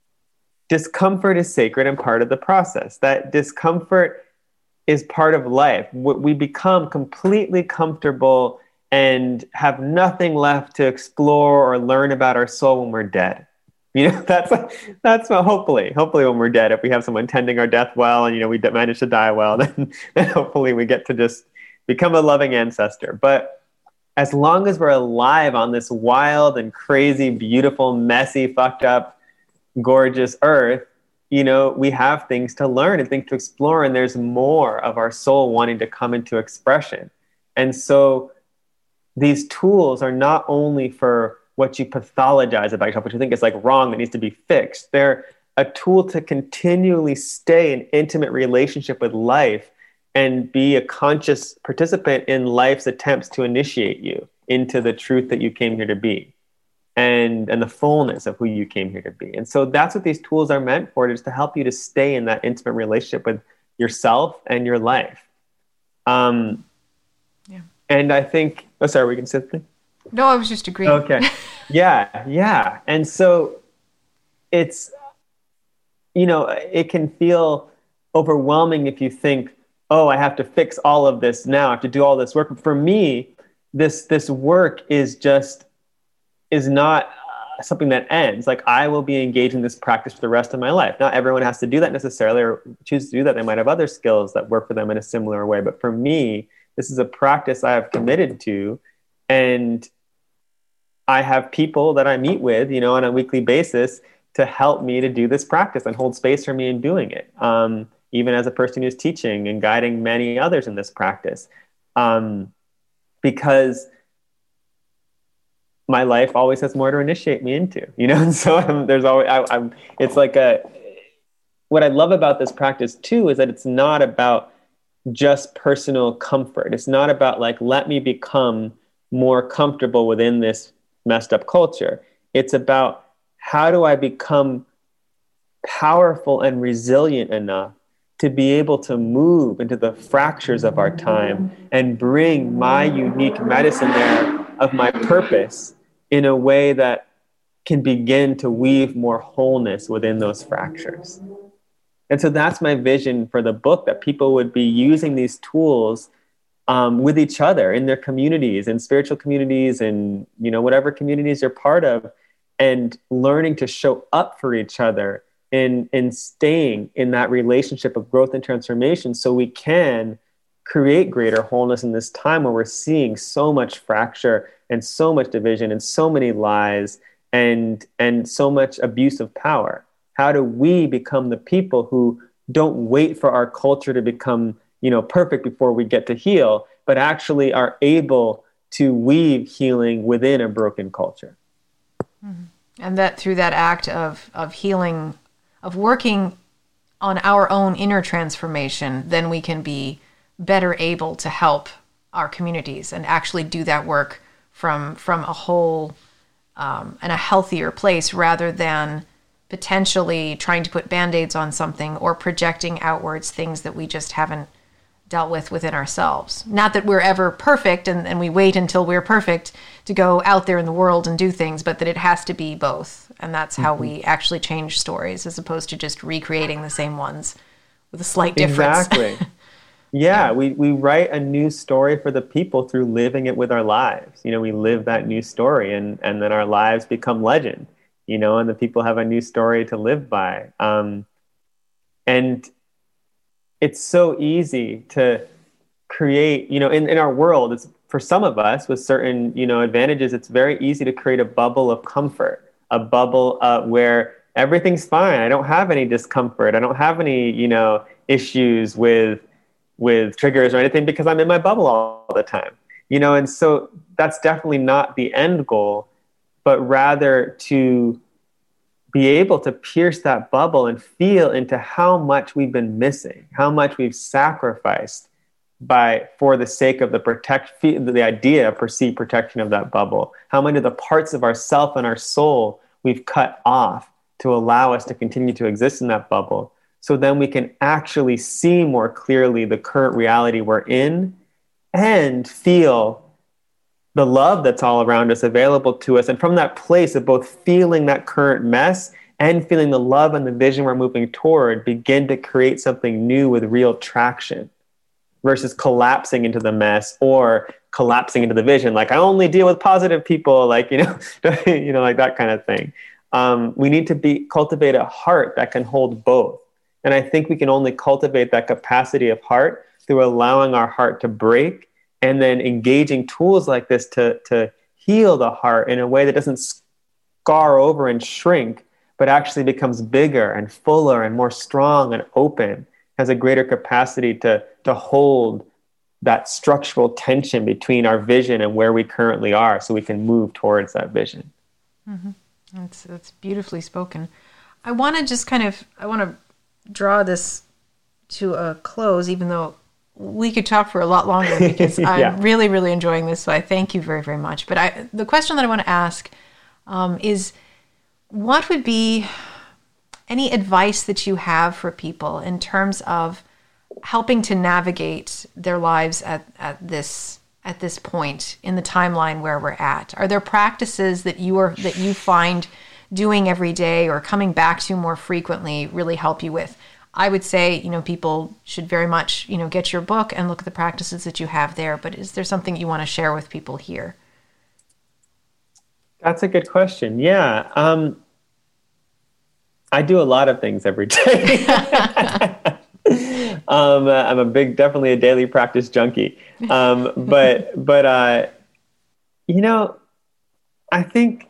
discomfort is sacred and part of the process, that discomfort is part of life. We become completely comfortable and have nothing left to explore or learn about our soul when we're dead. You know, that's, that's what, hopefully, hopefully when we're dead, if we have someone tending our death well and, you know, we manage to die well, then, then hopefully we get to just become a loving ancestor. But as long as we're alive on this wild and crazy, beautiful, messy, fucked up, gorgeous earth, you know, we have things to learn and things to explore, and there's more of our soul wanting to come into expression. And so these tools are not only for what you pathologize about yourself, which you think is like wrong, that needs to be fixed. They're a tool to continually stay in intimate relationship with life and be a conscious participant in life's attempts to initiate you into the truth that you came here to be and, and the fullness of who you came here to be. And so that's what these tools are meant for, is to help you to stay in that intimate relationship with yourself and your life. Um, yeah. And I think, oh, sorry, we can say something? No, I was just agreeing. Okay. Yeah, yeah. And so it's, you know, it can feel overwhelming if you think, oh, I have to fix all of this now. I have to do all this work. But for me, this this work is just, is not uh, something that ends. Like, I will be engaged in this practice for the rest of my life. Not everyone has to do that necessarily or choose to do that. They might have other skills that work for them in a similar way. But for me, this is a practice I have committed to. And I have people that I meet with, you know, on a weekly basis to help me to do this practice and hold space for me in doing it. Um, even as a person who's teaching and guiding many others in this practice. Um, because my life always has more to initiate me into, you know? And so I'm, there's always, I, I'm, it's like a, what I love about this practice too, is that it's not about just personal comfort. It's not about like, let me become more comfortable within this messed up culture. It's about, how do I become powerful and resilient enough to be able to move into the fractures of our time and bring my unique medicine there of my purpose in a way that can begin to weave more wholeness within those fractures. And so that's my vision for the book, that people would be using these tools um, with each other in their communities, in spiritual communities, and, you know, whatever communities you're part of, and learning to show up for each other in, in staying in that relationship of growth and transformation, so we can create greater wholeness in this time where we're seeing so much fracture and so much division and so many lies and, and so much abuse of power. How do we become the people who don't wait for our culture to become, you know, perfect before we get to heal, but actually are able to weave healing within a broken culture? And that through that act of, of healing, of working on our own inner transformation, then we can be better able to help our communities and actually do that work from, from a whole um, and a healthier place, rather than potentially trying to put Band-Aids on something or projecting outwards things that we just haven't dealt with within ourselves. Not that we're ever perfect and, and we wait until we're perfect to go out there in the world and do things, but that it has to be both. And that's how mm-hmm. we actually change stories, as opposed to just recreating the same ones with a slight difference. Exactly. Yeah, yeah. We, we write a new story for the people through living it with our lives. You know, we live that new story, and, and then our lives become legend, you know, and the people have a new story to live by. Um, and it's so easy to create, you know, in, in our world, it's, for some of us with certain, you know, advantages, it's very easy to create a bubble of comfort, a bubble uh, where everything's fine. I don't have any discomfort. I don't have any, you know, issues with, with triggers or anything, because I'm in my bubble all the time, you know? And so that's definitely not the end goal, but rather to be able to pierce that bubble and feel into how much we've been missing, how much we've sacrificed by, for the sake of the protect, the idea of perceived protection of that bubble, how many of the parts of ourself and our soul we've cut off to allow us to continue to exist in that bubble. So then we can actually see more clearly the current reality we're in and feel the love that's all around us available to us. And from that place of both feeling that current mess and feeling the love and the vision we're moving toward, begin to create something new with real traction, versus collapsing into the mess or collapsing into the vision. Like, I only deal with positive people, like, you know, you know, like that kind of thing. Um, we need to be cultivate a heart that can hold both. And I think we can only cultivate that capacity of heart through allowing our heart to break, and then engaging tools like this to, to heal the heart in a way that doesn't scar over and shrink, but actually becomes bigger and fuller and more strong and open, has a greater capacity to, to hold that structural tension between our vision and where we currently are, so we can move towards that vision. Mm-hmm. That's, that's beautifully spoken. I want to just kind of, I want to draw this to a close, even though we could talk for a lot longer, because I'm yeah. really, really enjoying this. So I thank you very, very much. But I, the question that I want to ask um, is, what would be any advice that you have for people in terms of helping to navigate their lives at, at this at this point in the timeline where we're at? Are there practices that you are that you find doing every day or coming back to more frequently really help you with? I would say, you know, people should very much, you know, get your book and look at the practices that you have there. But is there something you want to share with people here? That's a good question. Yeah. Um, I do a lot of things every day. um, I'm a big, definitely a daily practice junkie. Um, but, but uh, you know, I think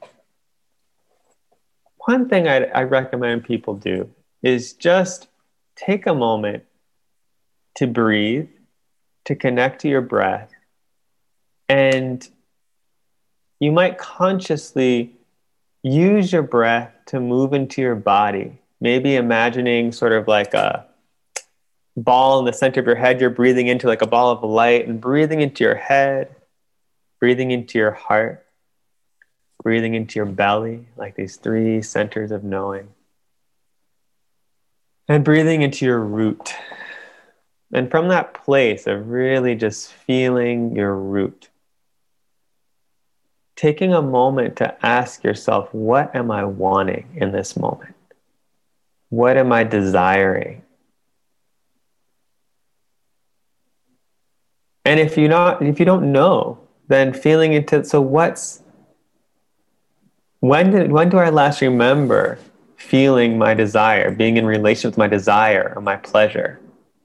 one thing I, I recommend people do is just take a moment to breathe, to connect to your breath, and you might consciously use your breath to move into your body. Maybe imagining sort of like a ball in the center of your head. You're breathing into like a ball of light, and breathing into your head, breathing into your heart, breathing into your belly, like these three centers of knowing. And breathing into your root. And from that place of really just feeling your root, taking a moment to ask yourself, what am I wanting in this moment? What am I desiring? And if you not, if you don't know, then feeling into, so what's, when did, when do I last remember feeling my desire, being in relation with my desire or my pleasure?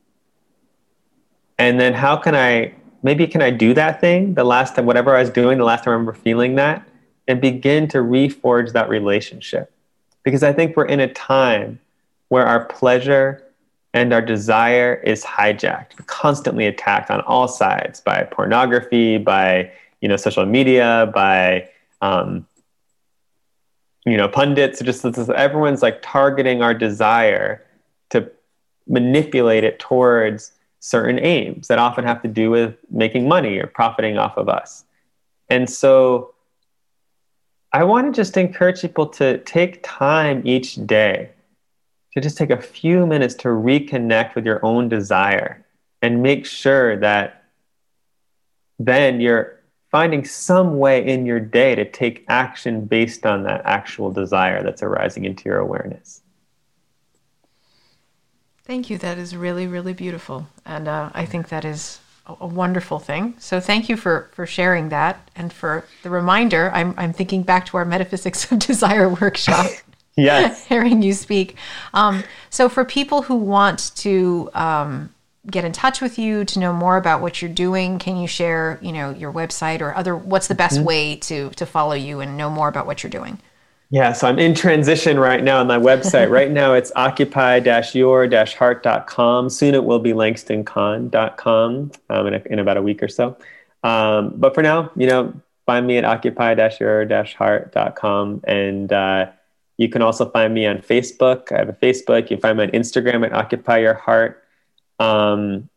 And then how can I, maybe can I do that thing the last time, whatever I was doing, the last time I remember feeling that, and begin to reforge that relationship? Because I think we're in a time where our pleasure and our desire is hijacked, constantly attacked on all sides by pornography, by, you know, social media, by, um, you know, pundits. Just everyone's like targeting our desire to manipulate it towards certain aims that often have to do with making money or profiting off of us. And so I want to just encourage people to take time each day to just take a few minutes to reconnect with your own desire and make sure that then you're finding some way in your day to take action based on that actual desire that's arising into your awareness. Thank you. That is really, really beautiful. And uh, I think that is a, a wonderful thing. So thank you for, for sharing that and for the reminder. I'm, I'm thinking back to our Metaphysics of Desire workshop. Yes. Hearing you speak. Um, so for people who want to um, get in touch with you, to know more about what you're doing, can you share, you know, your website or other, what's the best mm-hmm. way to, to follow you and know more about what you're doing? Yeah, so I'm in transition right now on my website. Right now it's occupy dash your dash heart dot com. Soon it will be langston kahn dot com um, in, a, in about a week or so. Um, but for now, you know, find me at occupy dash your dash heart dot com. And uh, you can also find me on Facebook. I have a Facebook. You can find me on Instagram at Occupy Your Heart. Um,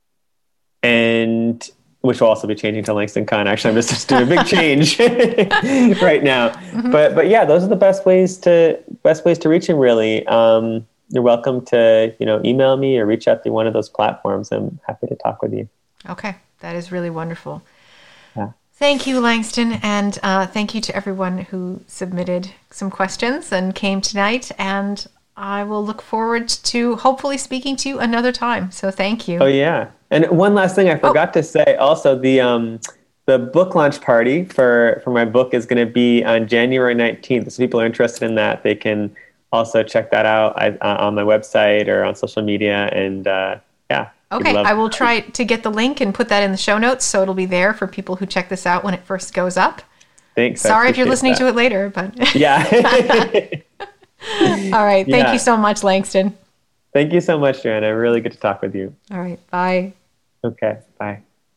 and which will also be changing to Langston Kahn. Actually, I'm just, just doing a big change right now. Mm-hmm. But but yeah, those are the best ways to best ways to reach him, really. Um, you're welcome to, you know, email me or reach out through one of those platforms. I'm happy to talk with you. Okay, that is really wonderful. Yeah. Thank you, Langston, and uh, thank you to everyone who submitted some questions and came tonight. And I will look forward to hopefully speaking to you another time. So thank you. Oh, yeah. And one last thing I forgot oh. to say, also, the um, the book launch party for, for my book is going to be on January nineteenth. So if people are interested in that, they can also check that out I, uh, on my website or on social media. And uh, yeah. Okay, I will try to get the link and put that in the show notes so it'll be there for people who check this out when it first goes up. Thanks. Sorry if you're listening that. to it later, but yeah. All right. Thank yeah. you so much, Langston. Thank you so much, Joanna. Really good to talk with you. All right. Bye. Okay. Bye.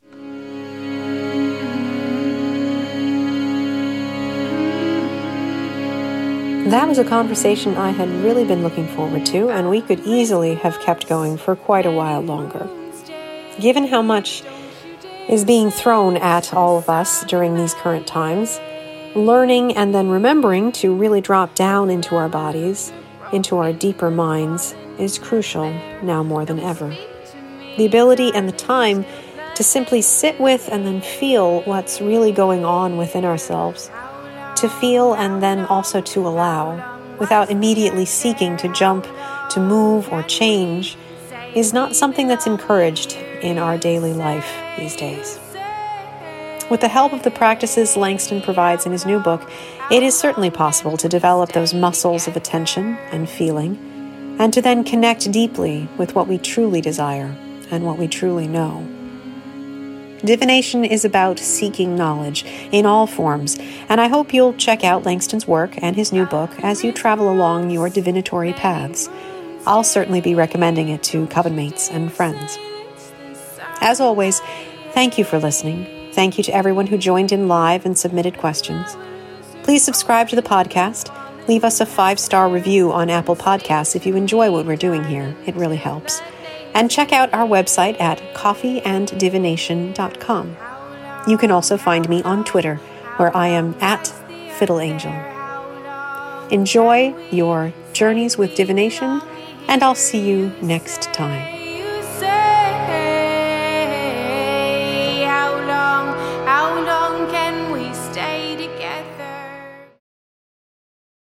That was a conversation I had really been looking forward to, and we could easily have kept going for quite a while longer. Given how much is being thrown at all of us during these current times, learning and then remembering to really drop down into our bodies, into our deeper minds, is crucial now more than ever. The ability and the time to simply sit with and then feel what's really going on within ourselves, to feel and then also to allow, without immediately seeking to jump, to move or change, is not something that's encouraged in our daily life these days. With the help of the practices Langston provides in his new book, it is certainly possible to develop those muscles of attention and feeling, and to then connect deeply with what we truly desire and what we truly know. Divination is about seeking knowledge in all forms, and I hope you'll check out Langston's work and his new book as you travel along your divinatory paths. I'll certainly be recommending it to coven mates and friends. As always, thank you for listening. Thank you to everyone who joined in live and submitted questions. Please subscribe to the podcast. Leave us a five-star review on Apple Podcasts if you enjoy what we're doing here. It really helps. And check out our website at coffee and divination dot com. You can also find me on Twitter, where I am at Fiddle Angel. Enjoy your journeys with divination, and I'll see you next time.